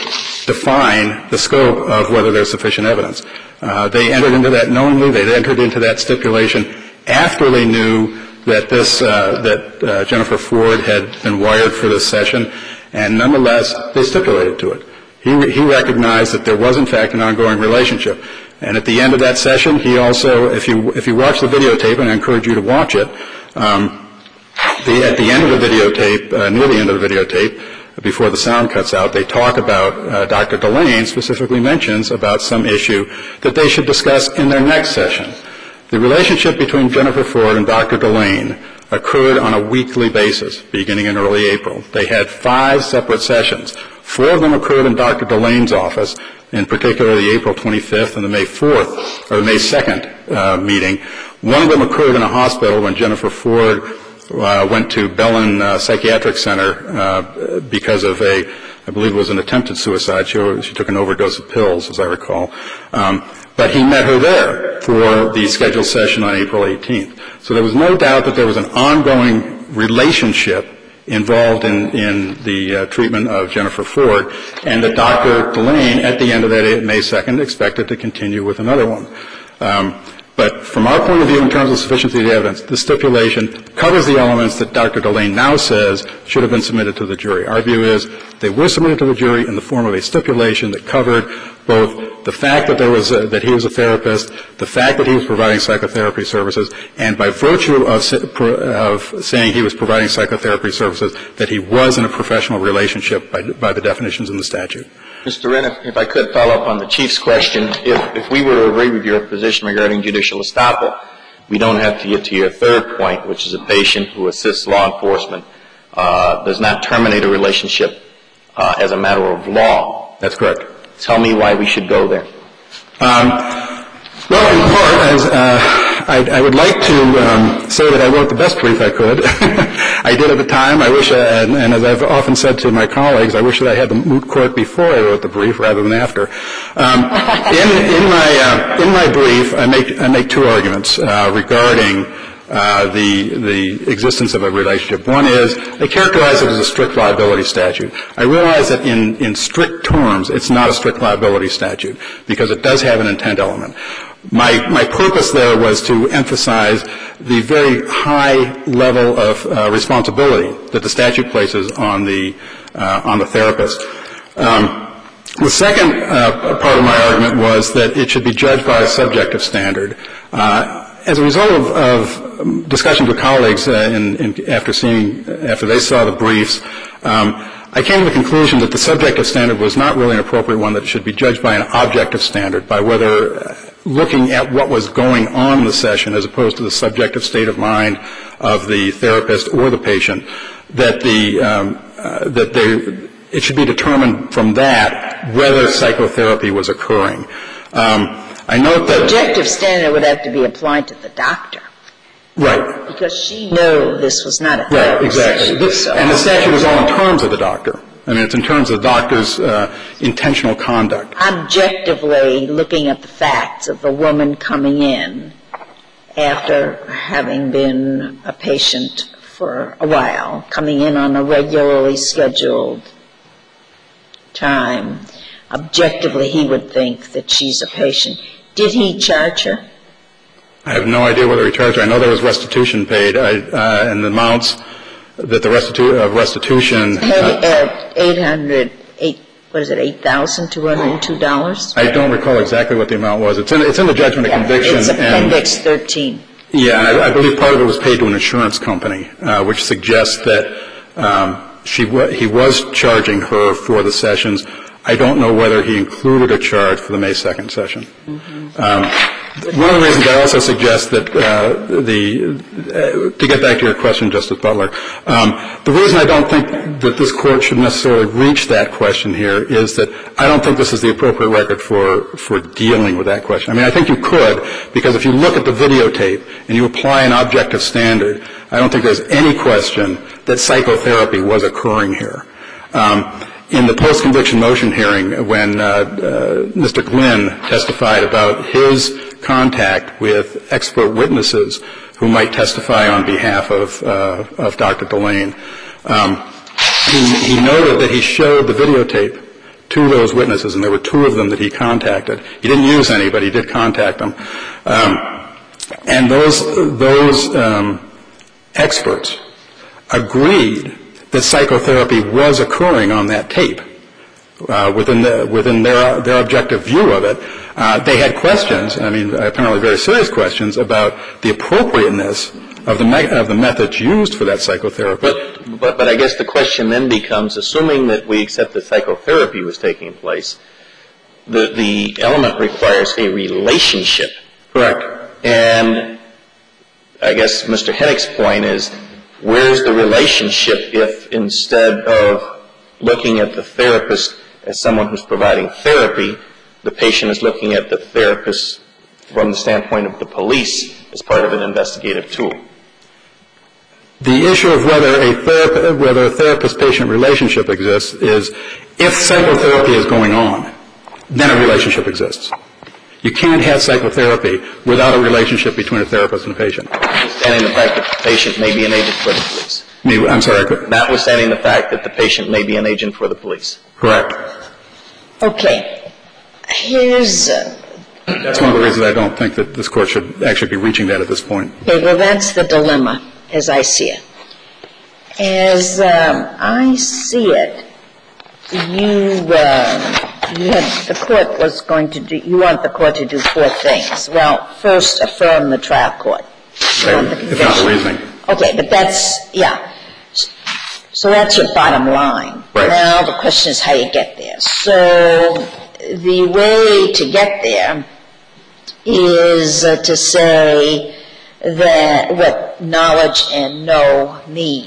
define the scope of whether there's sufficient evidence. Uh, they entered into that knowingly. They entered into that stipulation after they knew that this uh, that uh, Jennifer Ford had been wired for this session, and nonetheless they stipulated to it. He, he recognized that there was, in fact, an ongoing relationship. And at the end of that session, he also, if you if you watch the videotape, and I encourage you to watch it, um, the, at the end of the videotape, uh, near the end of the videotape, before the sound cuts out, they talk about, uh, Doctor Delane specifically mentions about some issue that they should discuss in their next session. The relationship between Jennifer Ford and Doctor Delane occurred on a weekly basis beginning in early April. They had five separate sessions. Four of them occurred in Doctor Delane's office, in particular the April twenty-fifth and the May fourth, or the May second uh, meeting. One of them occurred in a hospital when Jennifer Ford uh, went to Bellin uh, Psychiatric Center uh, because of a, I believe it was an attempted suicide. She, she took an overdose of pills, as I recall. Um, but he met her there for the scheduled session on April eighteenth. So there was no doubt that there was an ongoing relationship involved in, in the uh, treatment of Jennifer Ford, and that Doctor Delane, at the end of that May second, expected to continue with another one. Um, but from our point of view, in terms of sufficiency of the evidence, the stipulation covers the elements that Doctor Delane now says should have been submitted to the jury. Our view is they were submitted to the jury in the form of a stipulation that covered both the fact that there was a, that he was a therapist, the fact that he was providing psychotherapy services, and by virtue of, of saying he was providing psychotherapy services, that he was in a professional relationship by, by the definitions in the statute. Mister Wren, if, if I could follow up on the Chief's question, if, if we were to agree with your position regarding judicial estoppel, we don't have to get to your third point, which is a patient who assists law enforcement uh, does not terminate a relationship uh, as a matter of law. That's correct. Tell me why we should go there. Um, Well, in part, as, uh, I, I would like to um, say that I wrote the best brief I could. I did at the time. I wish, I, and, and as I've often said to my colleagues, I wish that I had the moot court before I wrote the brief rather than after. Um, in, in my uh, in my brief, I make I make two arguments uh, regarding uh, the the existence of a relationship. One is I characterize it as a strict liability statute. I realize that in in strict terms, it's not a strict liability statute because it does have an intent element. My, my purpose there was to emphasize the very high level of uh, responsibility that the statute places on the, uh, on the therapist. Um, the second uh, part of my argument was that it should be judged by a subjective standard. Uh, as a result of, of discussions with colleagues uh, in, in, after seeing, after they saw the briefs, um, I came to the conclusion that the subjective standard was not really an appropriate one, that it should be judged by an objective standard, by whether uh, looking at what was going on in the session as opposed to the subjective state of mind of the therapist or the patient, that the um, uh, that they, it should be determined from that whether psychotherapy was occurring. Um, I note that the objective standard would have to be applied to the doctor. Right. Because she knew this was not a therapy Right, exactly. session, This, so. And the statute is all in terms of the doctor. I mean, it's in terms of the doctor's uh, intentional conduct. Objectively looking at the facts of the woman coming in after having been a patient for a while, coming in on a regularly scheduled time, objectively he would think that she's a patient. Did he charge her? I have no idea whether he charged her. I know there was restitution paid, I, uh, and the amounts that the restitu- uh, restitution. Uh, eight hundred, eight, what is it, eight thousand two hundred two dollars? I don't recall exactly what the amount was. It's in, it's in the judgment Yeah, of conviction. it's Appendix and, thirteen. Yeah, and I, I believe part of it was paid to an insurance company, uh, which suggests that um, she w- he was charging her for the sessions. I don't know whether he included a charge for the May second session. Mm-hmm. Um, one of the reasons I also suggest that uh, the uh, to get back to your question, Justice Butler, um, the reason I don't think that this Court should necessarily reach that question here is that I don't think this is the appropriate record for for dealing with that question. I mean, I think you could, because if you look at the videotape and you apply an objective standard, I don't think there's any question that psychotherapy was occurring here. Um, In the post-conviction motion hearing, when uh, uh, Mister Glynn testified about his contact with expert witnesses who might testify on behalf of uh, of Doctor Delane, um, he, he noted that he showed the videotape to those witnesses, and there were two of them that he contacted. He didn't use any, but he did contact them. Um, and those those um, experts agreed that psychotherapy was occurring on that tape uh, within the within their their objective view of it. Uh, they had questions, I mean, apparently very serious questions about the appropriateness of the me- of the methods used for that psychotherapy. But, but but I guess the question then becomes, assuming that we accept that psychotherapy was taking place, the the element requires a relationship. Correct. And I guess Mister Hennick's point is, where's the relationship if instead of looking at the therapist as someone who's providing therapy, the patient is looking at the therapist from the standpoint of the police as part of an investigative tool? The issue of whether a therapist, whether a therapist-patient relationship exists is if psychotherapy is going on, then a relationship exists. You can't have psychotherapy without a relationship between a therapist and a patient. Notwithstanding the fact that the patient may be an agent for the police. I'm sorry. I couldn't. Notwithstanding the fact that the patient may be an agent for the police. Correct. Okay. Here's... Uh, That's one of the reasons I don't think that this Court should actually be reaching that at this point. okay, well, that's the dilemma, as I see it. As um, I see it, you... Uh, You had, the court was going to do, you want the court to do four things. Well, first, affirm the trial court. You want the If not the reasoning. Okay, but that's, yeah. So that's your bottom line. Right. Now the question is how you get there. So the way to get there is uh, to say that what knowledge and know mean.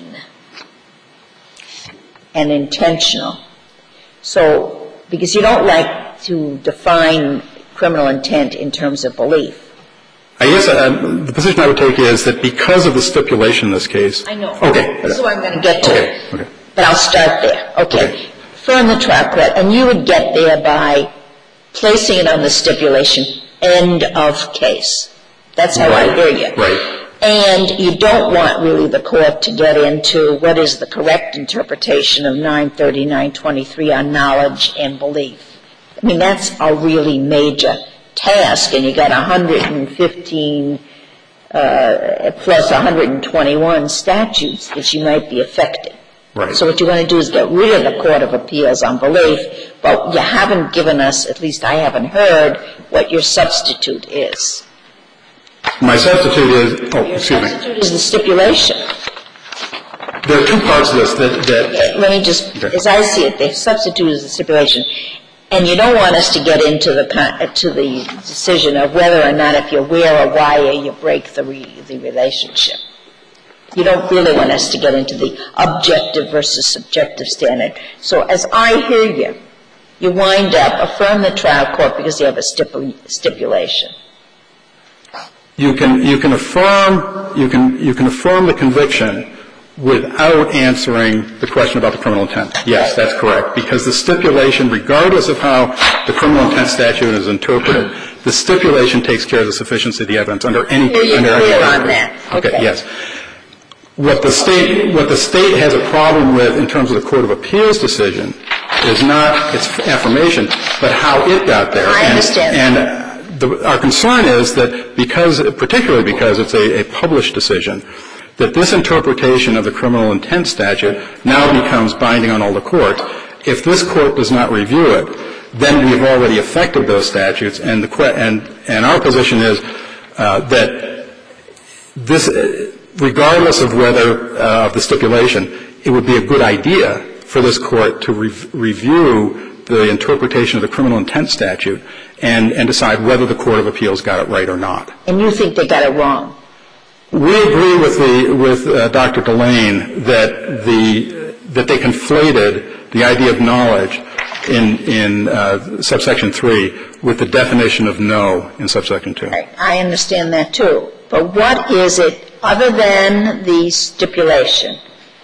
And intentional. So, because you don't like to define criminal intent in terms of belief? I guess uh, the position I would take is that because of the stipulation in this case. I know. Okay. This is what I'm going to get to. Okay. Okay. But I'll start there. Okay. okay. From the trial court, and you would get there by placing it on the stipulation, end of case. That's how right. I hear you. Right. And you don't want really the court to get into what is the correct interpretation of nine thirty-nine twenty-three on knowledge and belief. I mean, that's a really major task, and you got one hundred fifteen uh, plus one hundred twenty-one statutes that you might be affected. Right. So what you want to do is get rid of the Court of Appeals on belief, but you haven't given us, at least I haven't heard, what your substitute is. My substitute is, oh, your excuse me. Your substitute is the stipulation. There are two parts of this that... that okay, let me just, okay. as I see it, the substitute is the stipulation. And you don't want us to get into the to the decision of whether or not if you wear a wire you break the re, the relationship. You don't really want us to get into the objective versus subjective standard. So as I hear you, you wind up affirm the trial court because you have a stipu, stipulation. You can you can affirm you can you can affirm the conviction without answering the question about the criminal intent. Yes, that's correct. Because the stipulation, regardless of how the criminal intent statute is interpreted, the stipulation takes care of the sufficiency of the evidence under any Are you under clear any on that? Okay. okay. Yes. What the state what the state has a problem with in terms of the Court of Appeals decision is not its affirmation, but how it got there. I and, understand. And the, our concern is that because, particularly because it's a, a published decision, that this interpretation of the criminal intent statute now becomes binding on all the courts. If this court does not review it, then we've already affected those statutes, and the and and our position is uh, that this, regardless of whether uh, of the stipulation, it would be a good idea for this court to re- review the interpretation of the criminal intent statute and and decide whether the Court of Appeals got it right or not. And you think they got it wrong? We agree with the with uh, Doctor Delane that the that they conflated the idea of knowledge in in uh, subsection three with the definition of know in subsection two. Right. I understand that too. But what is it other than the stipulation?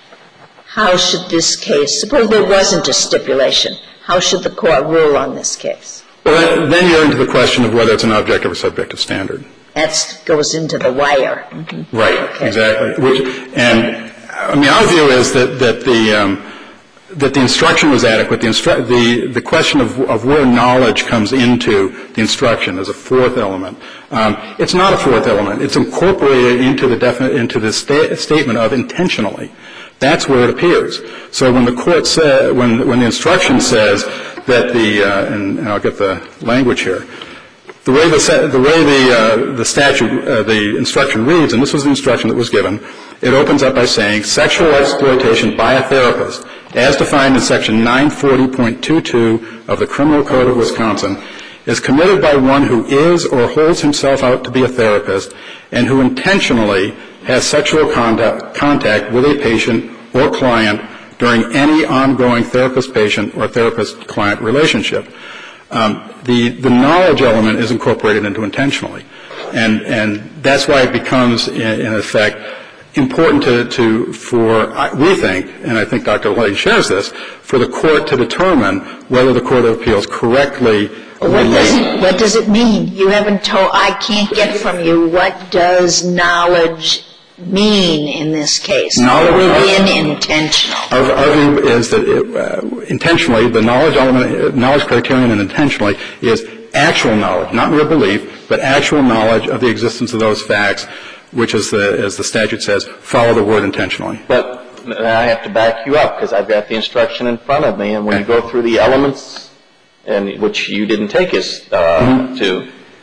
How should this case? Suppose there wasn't a stipulation. How should the court rule on this case? Well, then you're into the question of whether it's an objective or subjective standard. That goes into the wire. Mm-hmm. Right, okay. Exactly. Which, and I mean, our view is that that the um, that the instruction was adequate. The instru- the the question of of where knowledge comes into the instruction as a fourth element. Um, it's not a fourth element. It's incorporated into the defi- into the sta- statement of intentionally. That's where it appears. So when the court says, when when the instruction says that the uh, and, and I'll get the language here. The way the, the, way the, uh, the statute, uh, the instruction reads, and this was the instruction that was given, it opens up by saying sexual exploitation by a therapist, as defined in section nine forty point two two of the Criminal Code of Wisconsin, is committed by one who is or holds himself out to be a therapist and who intentionally has sexual contact, contact with a patient or client during any ongoing therapist-patient or therapist-client relationship. Um, the, the knowledge element is incorporated into intentionally. And, and that's why it becomes, in, in effect, important to, to, for, we think, and I think Doctor Lane shares this, for the court to determine whether the Court of Appeals correctly what does, it, what does it mean? You haven't told, I can't get from you, what does knowledge mean in this case? Knowledge within intentional. Our, our view is that it, uh, intentionally, the knowledge element, knowledge criterion and intentionally is actual knowledge, not mere belief, but actual knowledge of the existence of those facts, which, is the, as the statute says, follow the word intentionally. But I have to back you up because I've got the instruction in front of me, and when you go through the elements, and which you didn't take us uh, mm-hmm. to,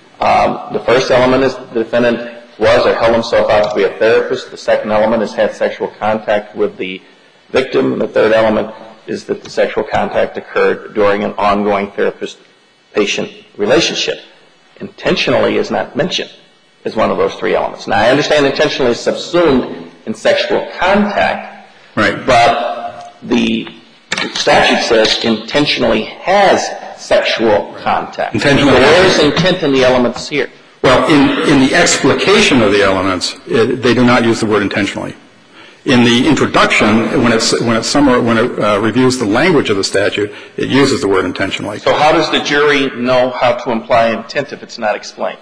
um, the first element is the defendant was or held himself out to be a therapist. The second element is had sexual contact with the victim. And the third element is that the sexual contact occurred during an ongoing therapist-patient relationship. Intentionally is not mentioned as one of those three elements. Now, I understand intentionally is subsumed in sexual contact. Right. But the statute says intentionally has sexual contact. Intentionally. So where is intent in the elements here? Well, in, in the explication of the elements, it, they do not use the word intentionally. In the introduction, when it's when it's somewhere when it uh, reviews the language of the statute, it uses the word intentionally. So how does the jury know how to imply intent if it's not explained?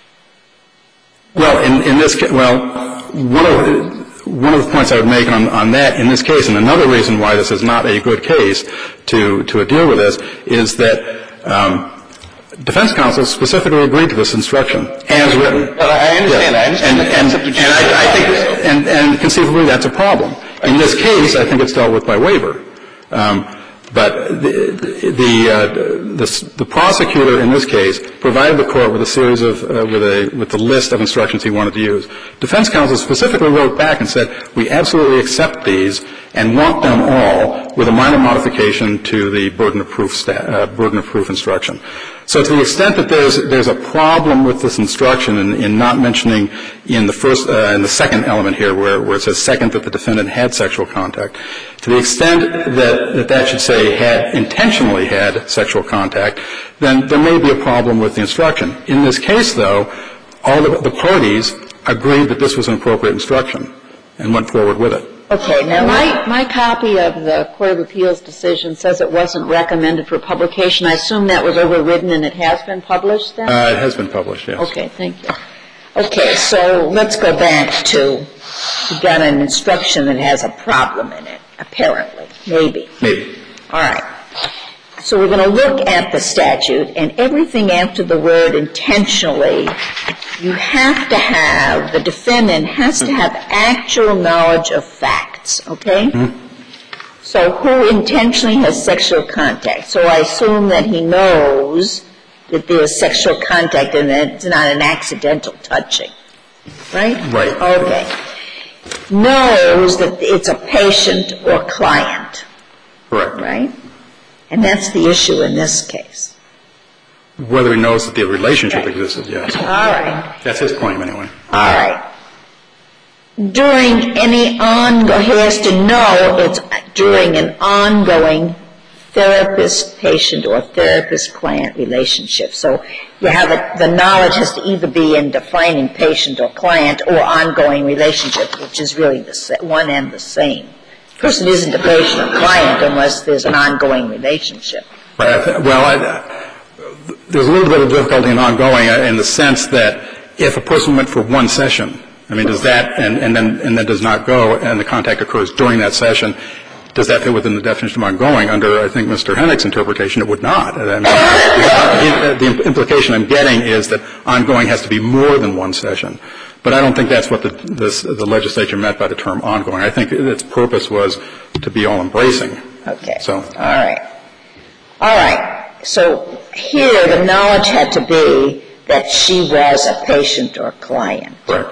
Well, in, in this case, well, one of the, one of the points I would make on, on that in this case, and another reason why this is not a good case to to deal with this, is that um, defense counsel specifically agreed to this instruction as written. Well, I understand. Yeah. I understand and, the concept and, of and I, I think, and, and conceivably that's a problem. In this case, I think it's dealt with by waiver. Um, But the the, uh, the the prosecutor in this case provided the court with a series of uh, with a with the list of instructions he wanted to use. Defense counsel specifically wrote back and said, "We absolutely accept these and want them all with a minor modification to the burden of proof sta- uh, burden of proof instruction." So to the extent that there's there's a problem with this instruction in, in not mentioning in the first uh, in the second element here where, where it says second that the defendant had sexual contact, to the extent that that, that should say had intentionally had sexual contact, then there may be a problem with the instruction. In this case, though, all the, the parties agreed that this was an appropriate instruction and went forward with it. Okay. Now, my, my copy of the Court of Appeals decision says it wasn't recommended for publication. I assume that was overridden and it has been published then? Uh, it has been published, yes. Okay. Thank you. Okay, so let's go back to, you got an instruction that has a problem in it, apparently, maybe. Maybe. All right. So we're going to look at the statute, and everything after the word intentionally, you have to have, the defendant has to have actual knowledge of facts, okay? Mm-hmm. So who intentionally has sexual contact? So I assume that he knows that there's sexual contact and that it's not an accidental touching, right? Right. Okay. Knows that it's a patient or client. Correct. Right? And that's the issue in this case. Whether he knows that the relationship Right. existed, yes. All right. That's his claim, anyway. All right. During any ongoing, he has to know it's during an ongoing therapist-patient or therapist-client relationship. So you have a, the knowledge has to either be in defining patient or client or ongoing relationship, which is really the one and the same. A person isn't a patient or client unless there's an ongoing relationship. Right. Well, I, there's a little bit of difficulty in ongoing in the sense that if a person went for one session, I mean, does that, and, and then and then does not go, and the contact occurs during that session, does that fit within the definition of ongoing? Under, I think, Mister Hennick's interpretation, it would not. I mean, the implication I'm getting is that ongoing has to be more than one session. But I don't think that's what the, this, the legislature meant by the term ongoing. I think its purpose was to be all-embracing. Okay. So. All right. All right. So here the knowledge had to be that she was a patient or client. Correct.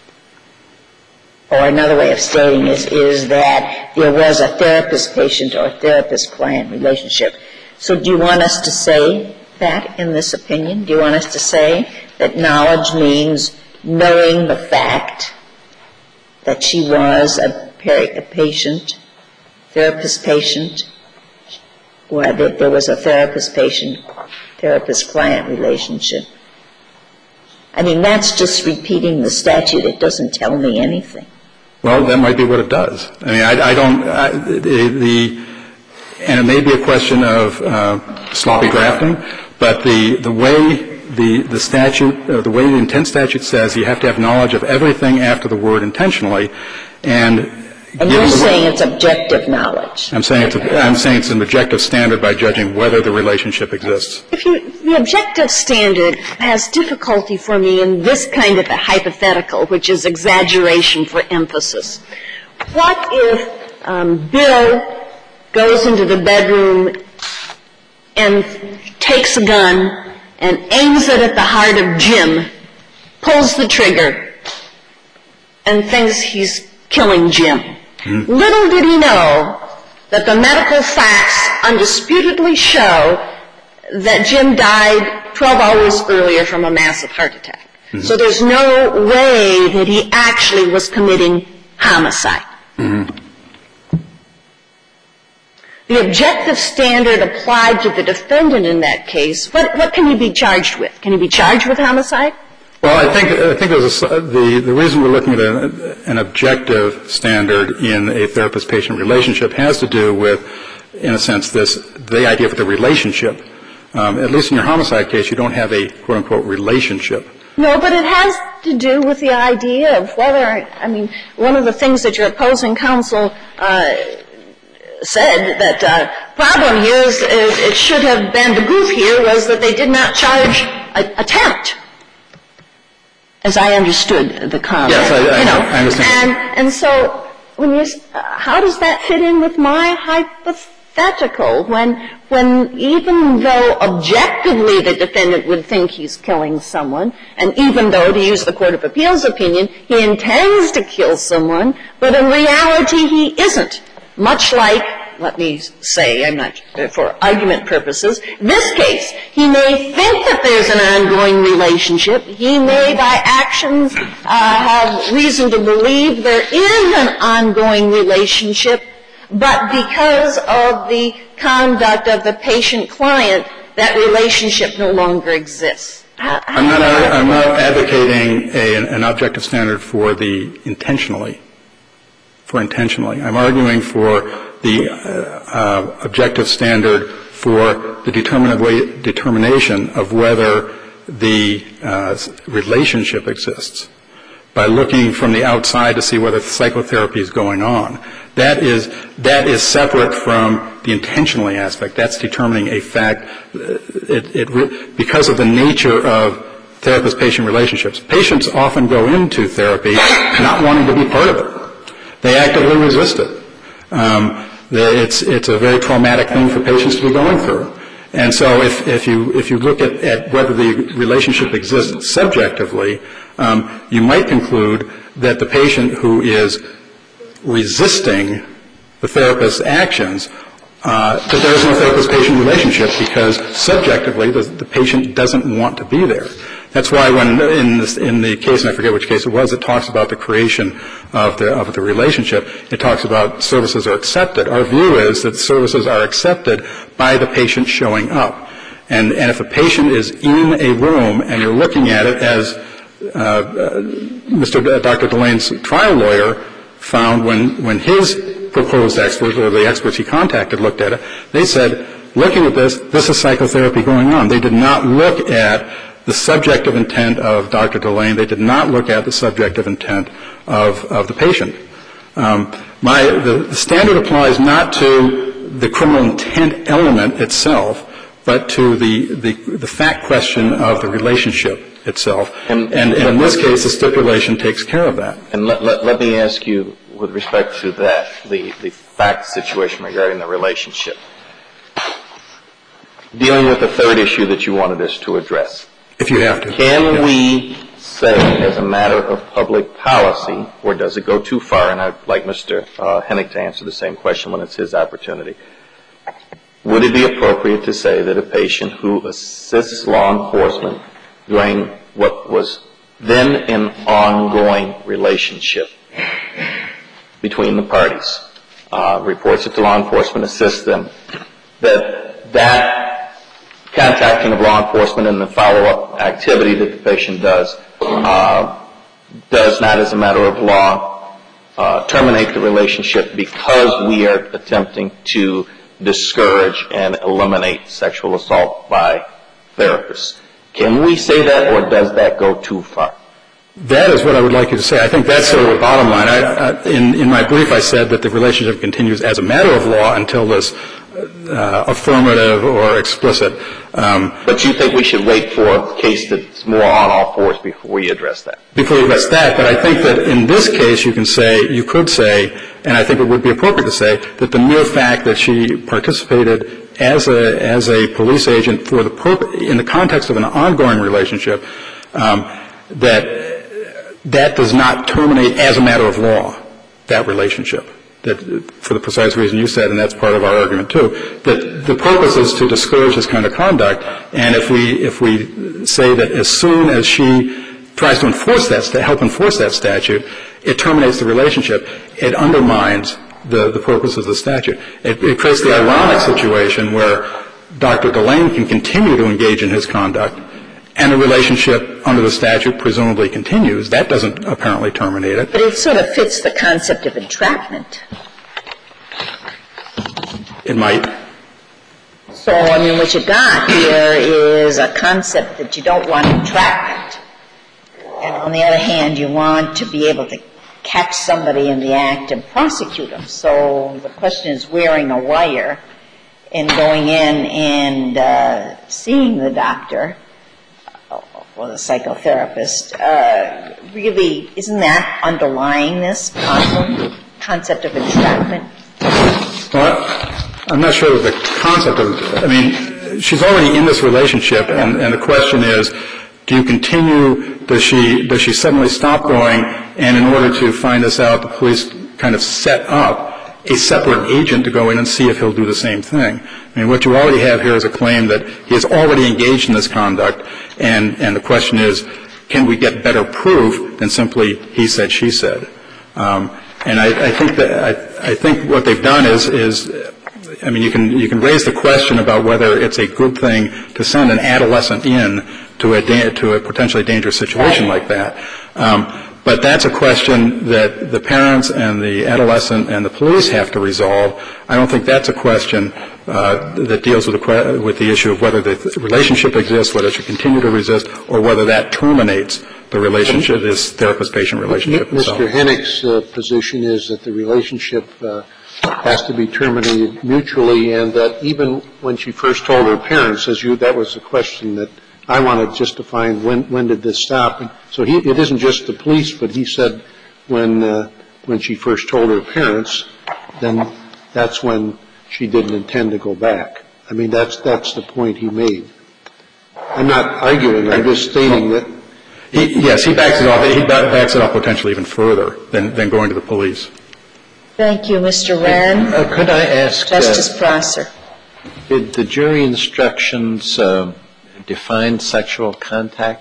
Or another way of stating is, is that there was a therapist-patient or therapist-client relationship. So do you want us to say that in this opinion? Do you want us to say that knowledge means knowing the fact that she was a, a patient, therapist-patient, or that there was a therapist-patient, therapist-client relationship? I mean, that's just repeating the statute. It doesn't tell me anything. Well, that might be what it does. I mean, I, I don't, I, the, the, and it may be a question of uh, sloppy drafting, but the, the way the, the statute, uh, the way the intent statute says you have to have knowledge of everything after the word intentionally, and And you're saying it's objective knowledge. I'm saying it's a, I'm saying it's an objective standard by judging whether the relationship exists. If you, the objective standard has difficulty for me in this kind of a hypothetical, which is exaggeration for emphasis. What if um, Bill goes into the bedroom and takes a gun and aims it at the heart of Jim, pulls the trigger, and thinks he's killing Jim? Mm-hmm. Little did he know that the medical facts undisputedly show that Jim died twelve hours earlier from a massive heart attack. Mm-hmm. So there's no way that he actually was committing homicide. Mm-hmm. the objective standard applied to the defendant in that case, what, what can he be charged with? Can he be charged with homicide? Well, I think I think there's a, the the reason we're looking at a, an objective standard in a therapist-patient relationship has to do with, in a sense, this the idea of the relationship. Um, at least in your homicide case, you don't have a quote unquote relationship. No, but it has to do with the idea of whether, I mean, one of the things that your opposing counsel uh, said that uh, problem here is, is it should have been, the goof here was that they did not charge a, attempt, as I understood the comment. Yes, I, I, you know. I understand. And, and so when you, uh, how does that fit in with my hypothetical when, when even though objectively the defendant would think he's killing someone, and even though, to use the Court of Appeals opinion, he intends to kill someone, but in reality he isn't. Much like, let me say, I'm not, for argument purposes, this case, he may think that there's an ongoing relationship. He may, by actions, uh, have reason to believe there is an ongoing relationship, but because of the conduct of the patient-client, that relationship no longer exists. How, how I'm not, I'm not advocating a, an objective standard for the intentionally. For intentionally. I'm arguing for the uh, uh, objective standard for the determinative determination of whether the uh, relationship exists by looking from the outside to see whether psychotherapy is going on. That is that is separate from the intentionally aspect. That's determining a fact. It, it, because of the nature of therapist-patient relationships, patients often go into therapy not wanting to be part of it. They actively resist it. Um, it's it's a very traumatic thing for patients to be going through. And so if, if you if you look at, at whether the relationship exists subjectively, um, you might conclude that the patient who is resisting the therapist's actions, uh, that there is no therapist-patient relationship because subjectively the, the patient doesn't want to be there. That's why when in, this, in the case, and I forget which case it was, it talks about the creation of the, of the relationship. It talks about services are accepted. Our view is that services are accepted by the patient showing up. And, and if a patient is in a room and you're looking at it as uh, uh, Mister D- Doctor Delane's trial lawyer found when, when his proposed experts or the experts he contacted looked at it, they said, looking at this, this is psychotherapy going on. They did not look at the subjective intent of Doctor Delane. They did not look at the subjective intent of, of the patient. Um, my, the, the standard applies not to the criminal intent element itself, but to the, the, the fact question of the relationship itself. And, and, and in this case, the stipulation takes care of that. And let, let, let me ask you, with respect to that, the, the fact situation regarding the relationship, dealing with the third issue that you wanted us to address. If you have to. Can yeah. we say, as a matter of public policy, or does it go too far? And I'd like Mister Uh, Hennick to answer the same question when it's his opportunity. Would it be appropriate to say that a patient who assists law enforcement during what was then an ongoing relationship between the parties, uh, reports it to law enforcement, assists them, that that contacting of law enforcement and the follow-up activity that the patient does uh, does not, as a matter of law, uh, terminate the relationship because we are attempting to discourage and eliminate sexual assault by therapists. Can we say that, or does that go too far? That is what I would like you to say. I think that's sort of the bottom line. I, I, in, in my brief, I said that the relationship continues as a matter of law until this uh, affirmative or explicit. Um, but you think we should wait for a case that's more on all fours before we address that? Before we address that, but I think that in this case you can say, you could say, and I think it would be appropriate to say, that the mere fact that she participated as a as a police agent for the purpose, in the context of an ongoing relationship, um, that that does not terminate as a matter of law that relationship. That, for the precise reason you said, and that's part of our argument too, that the purpose is to discourage this kind of conduct. And if we if we say that as soon as she tries to enforce that, to help enforce that statute, it terminates the relationship, it undermines the, the purpose of the statute. It, it creates the ironic situation where Doctor Delane can continue to engage in his conduct and the relationship under the statute presumably continues. That doesn't apparently terminate it. But it sort of fits the concept of entrapment. It might. So, I mean, what you got here is a concept that you don't want entrapment. And on the other hand, you want to be able to catch somebody in the act and prosecute them. So the question is wearing a wire and going in and uh, seeing the doctor or the psychotherapist. Uh, really, isn't that underlying this concept of entrapment? Well, I'm not sure of the concept of, I mean, she's already in this relationship, and, and the question is, do you continue, does she, does she suddenly stop going, and in order to find this out, the police kind of set up a separate agent to go in and see if he'll do the same thing? I mean, what you already have here is a claim that he has already engaged in this conduct, and, and the question is, can we get better proof than simply he said, she said? Um, and I, I think that, I, I think what they've done is, is, I mean, you can, you can raise the question about whether it's a good thing to send an adolescent in to a, da- to a potentially dangerous situation like that. Um, but that's a question that the parents and the adolescent and the police have to resolve. I don't think that's a question uh, that deals with the, que- with the issue of whether the th- relationship exists, whether it should continue to exist, or whether that terminates the relationship, this therapist-patient relationship itself. Mister Hennick's uh, position is that the relationship uh, has to be terminated mutually, and that even when she first told her parents, as you, that was a question that I wanted just to find when when did this stop. And so he, it isn't just the police, but he said when uh, when she first told her parents, then that's when she didn't intend to go back. I mean, that's that's the point he made. I'm not arguing. I'm just stating that. He, yes, he backs it off. He backs it off potentially even further than, than going to the police. Thank you, Mister Wren. Uh, could I ask Justice uh, Prosser? Did the jury instructions uh, define sexual contact?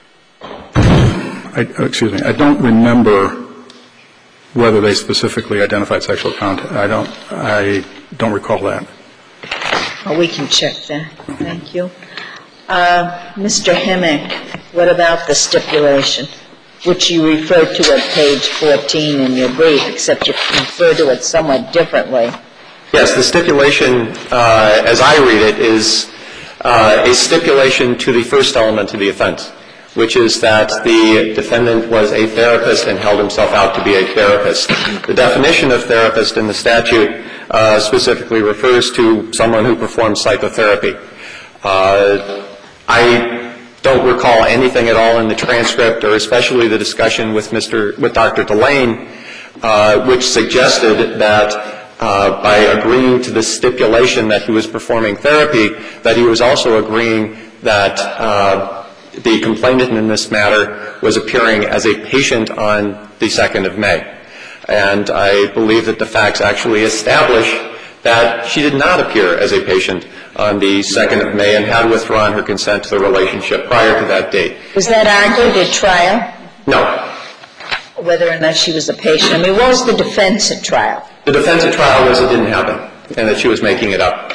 I, excuse me. I don't remember whether they specifically identified sexual contact. I don't. I don't recall that. Oh, we can check that. Thank you. Uh, Mister Hemmick, what about the stipulation, which you referred to at page fourteen in your brief, except you refer to it somewhat differently? Yes, the stipulation, uh, as I read it, is uh, a stipulation to the first element of the offense, which is that the defendant was a therapist and held himself out to be a therapist. The definition of therapist in the statute uh, specifically refers to someone who performs psychotherapy. Uh, I don't recall anything at all in the transcript, or especially the discussion with Mister with Doctor Delane, uh, which suggested that uh, by agreeing to the stipulation that he was performing therapy, that he was also agreeing that uh, the complainant in this matter was appearing as a patient on the second of May. And I believe that the facts actually establish that she did not appear as a patient on the second of May and had withdrawn her consent to the relationship prior to that date. Was that argued at trial? No. Whether or not she was a patient? I mean, what was the defense at trial? The defense at trial was it didn't happen and that she was making it up.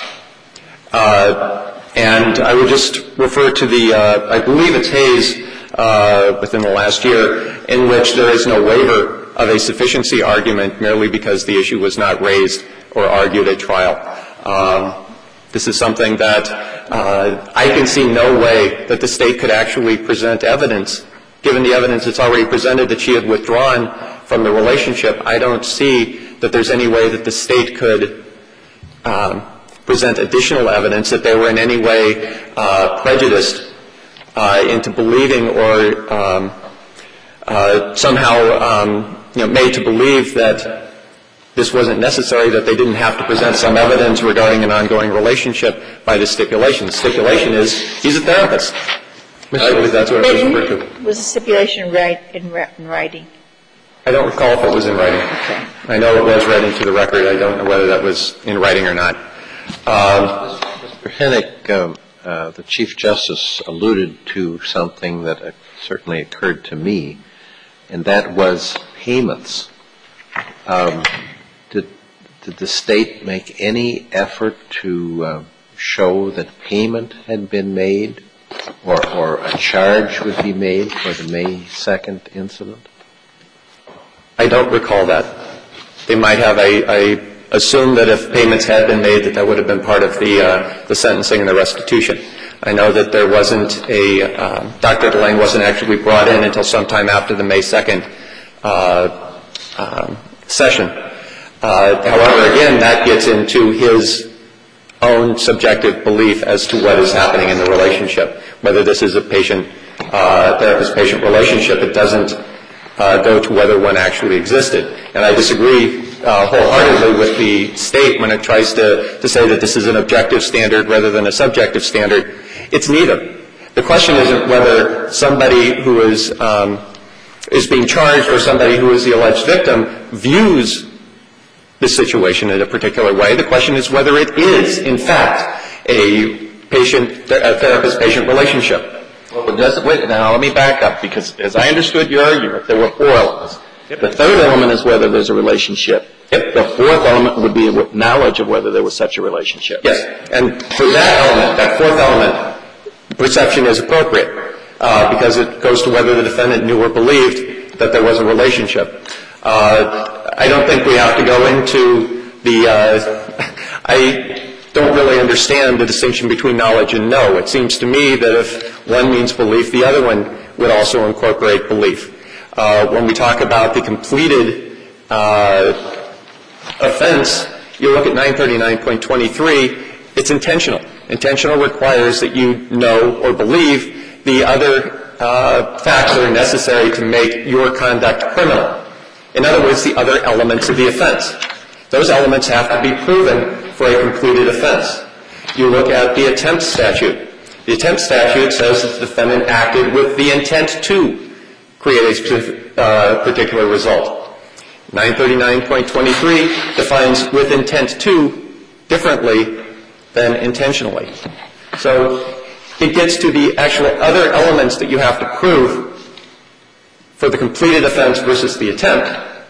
Uh, and I would just refer to the, uh, I believe it's Hayes uh, within the last year, in which there is no waiver of a sufficiency argument merely because the issue was not raised or argued at trial. Um, this is something that uh, I can see no way that the State could actually present evidence. Given the evidence that's already presented that she had withdrawn from the relationship, I don't see that there's any way that the State could um, present additional evidence that they were in any way uh, prejudiced uh, into believing or um, uh, somehow um, you know, made to believe that this wasn't necessary, that they didn't have to present some evidence regarding an ongoing relationship by the stipulation. The stipulation is he's a therapist. I believe that's what it was referred to. Was the stipulation right in, in writing? I don't recall if it was in writing. Okay. I know it was read into the record. I don't know whether that was in writing or not. Um, Mister Hennick, um, uh, the Chief Justice alluded to something that uh, certainly occurred to me, and that was payments. Um, did did the State make any effort to uh, show that payment had been made or, or a charge would be made for the May second incident? I don't recall that. They might have. I, I assume that if payments had been made, that that would have been part of the uh, the sentencing and the restitution. I know that there wasn't a uh, Doctor Delane wasn't actually brought in until sometime after the May second uh, um, session. Uh, however, again, that gets into his own subjective belief as to what is happening in the relationship. Whether this is a patient uh, therapist-patient relationship, it doesn't Uh, go to whether one actually existed. And I disagree uh, wholeheartedly with the State when it tries to, to say that this is an objective standard rather than a subjective standard. It's neither. The question isn't whether somebody who is, um, is being charged or somebody who is the alleged victim views the situation in a particular way. The question is whether it is, in fact, a patient, a therapist-patient relationship. Well, it doesn't, wait, now let me back up, because as I understood your argument, there were four elements. Yep. The third element is whether there's a relationship. Yep. The fourth element would be knowledge of whether there was such a relationship. Yes. And for that element, that fourth element, perception is appropriate uh, because it goes to whether the defendant knew or believed that there was a relationship. Uh, I don't think we have to go into the uh, – I don't really understand the distinction between knowledge and know. It seems to me that if one means belief, the other one would also incorporate belief. Uh, when we talk about the completed uh, offense, you look at nine thirty-nine point twenty-three, it's intentional. Intentional requires that you know or believe the other uh, facts that are necessary to make your conduct criminal. In other words, the other elements of the offense. Those elements have to be proven for a completed offense. You look at the attempt statute. The attempt statute says that the defendant acted with the intent to create a specific, uh, particular result. nine thirty-nine point twenty-three defines with intent to differently than intentionally. So it gets to the actual other elements that you have to prove for the completed offense versus the attempt.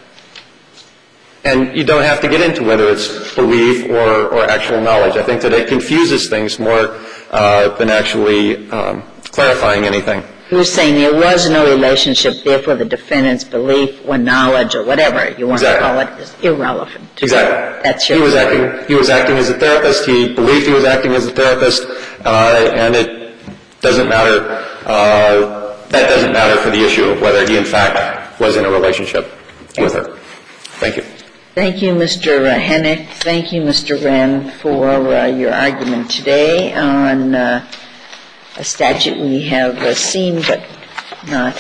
And you don't have to get into whether it's belief or, or actual knowledge. I think that it confuses things more uh, than actually um, clarifying anything. You're saying there was no relationship, therefore the defendant's belief or knowledge or whatever you want exactly. to call it is irrelevant. Exactly. That's your he was acting. He was acting as a therapist. He believed he was acting as a therapist, uh, and it doesn't matter. Uh, that doesn't matter for the issue of whether he in fact was in a relationship with her. Thank you. Thank you, Mister Hennick. Thank you, Mister Wren, for uh, your argument today on uh, a statute we have uh, seen but not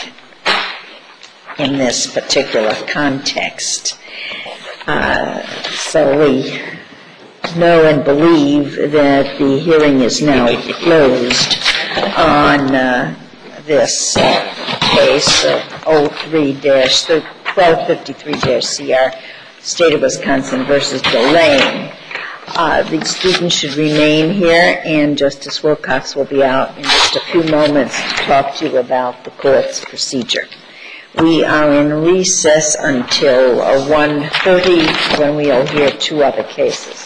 in this particular context. Uh, so we know and believe that the hearing is now closed on uh, this uh, case of oh three twelve fifty-three C R, State of Wisconsin versus Delane. Uh, the students should remain here, and Justice Wilcox will be out in just a few moments to talk to you about the court's procedure. We are in recess until uh, one thirty when we will hear two other cases.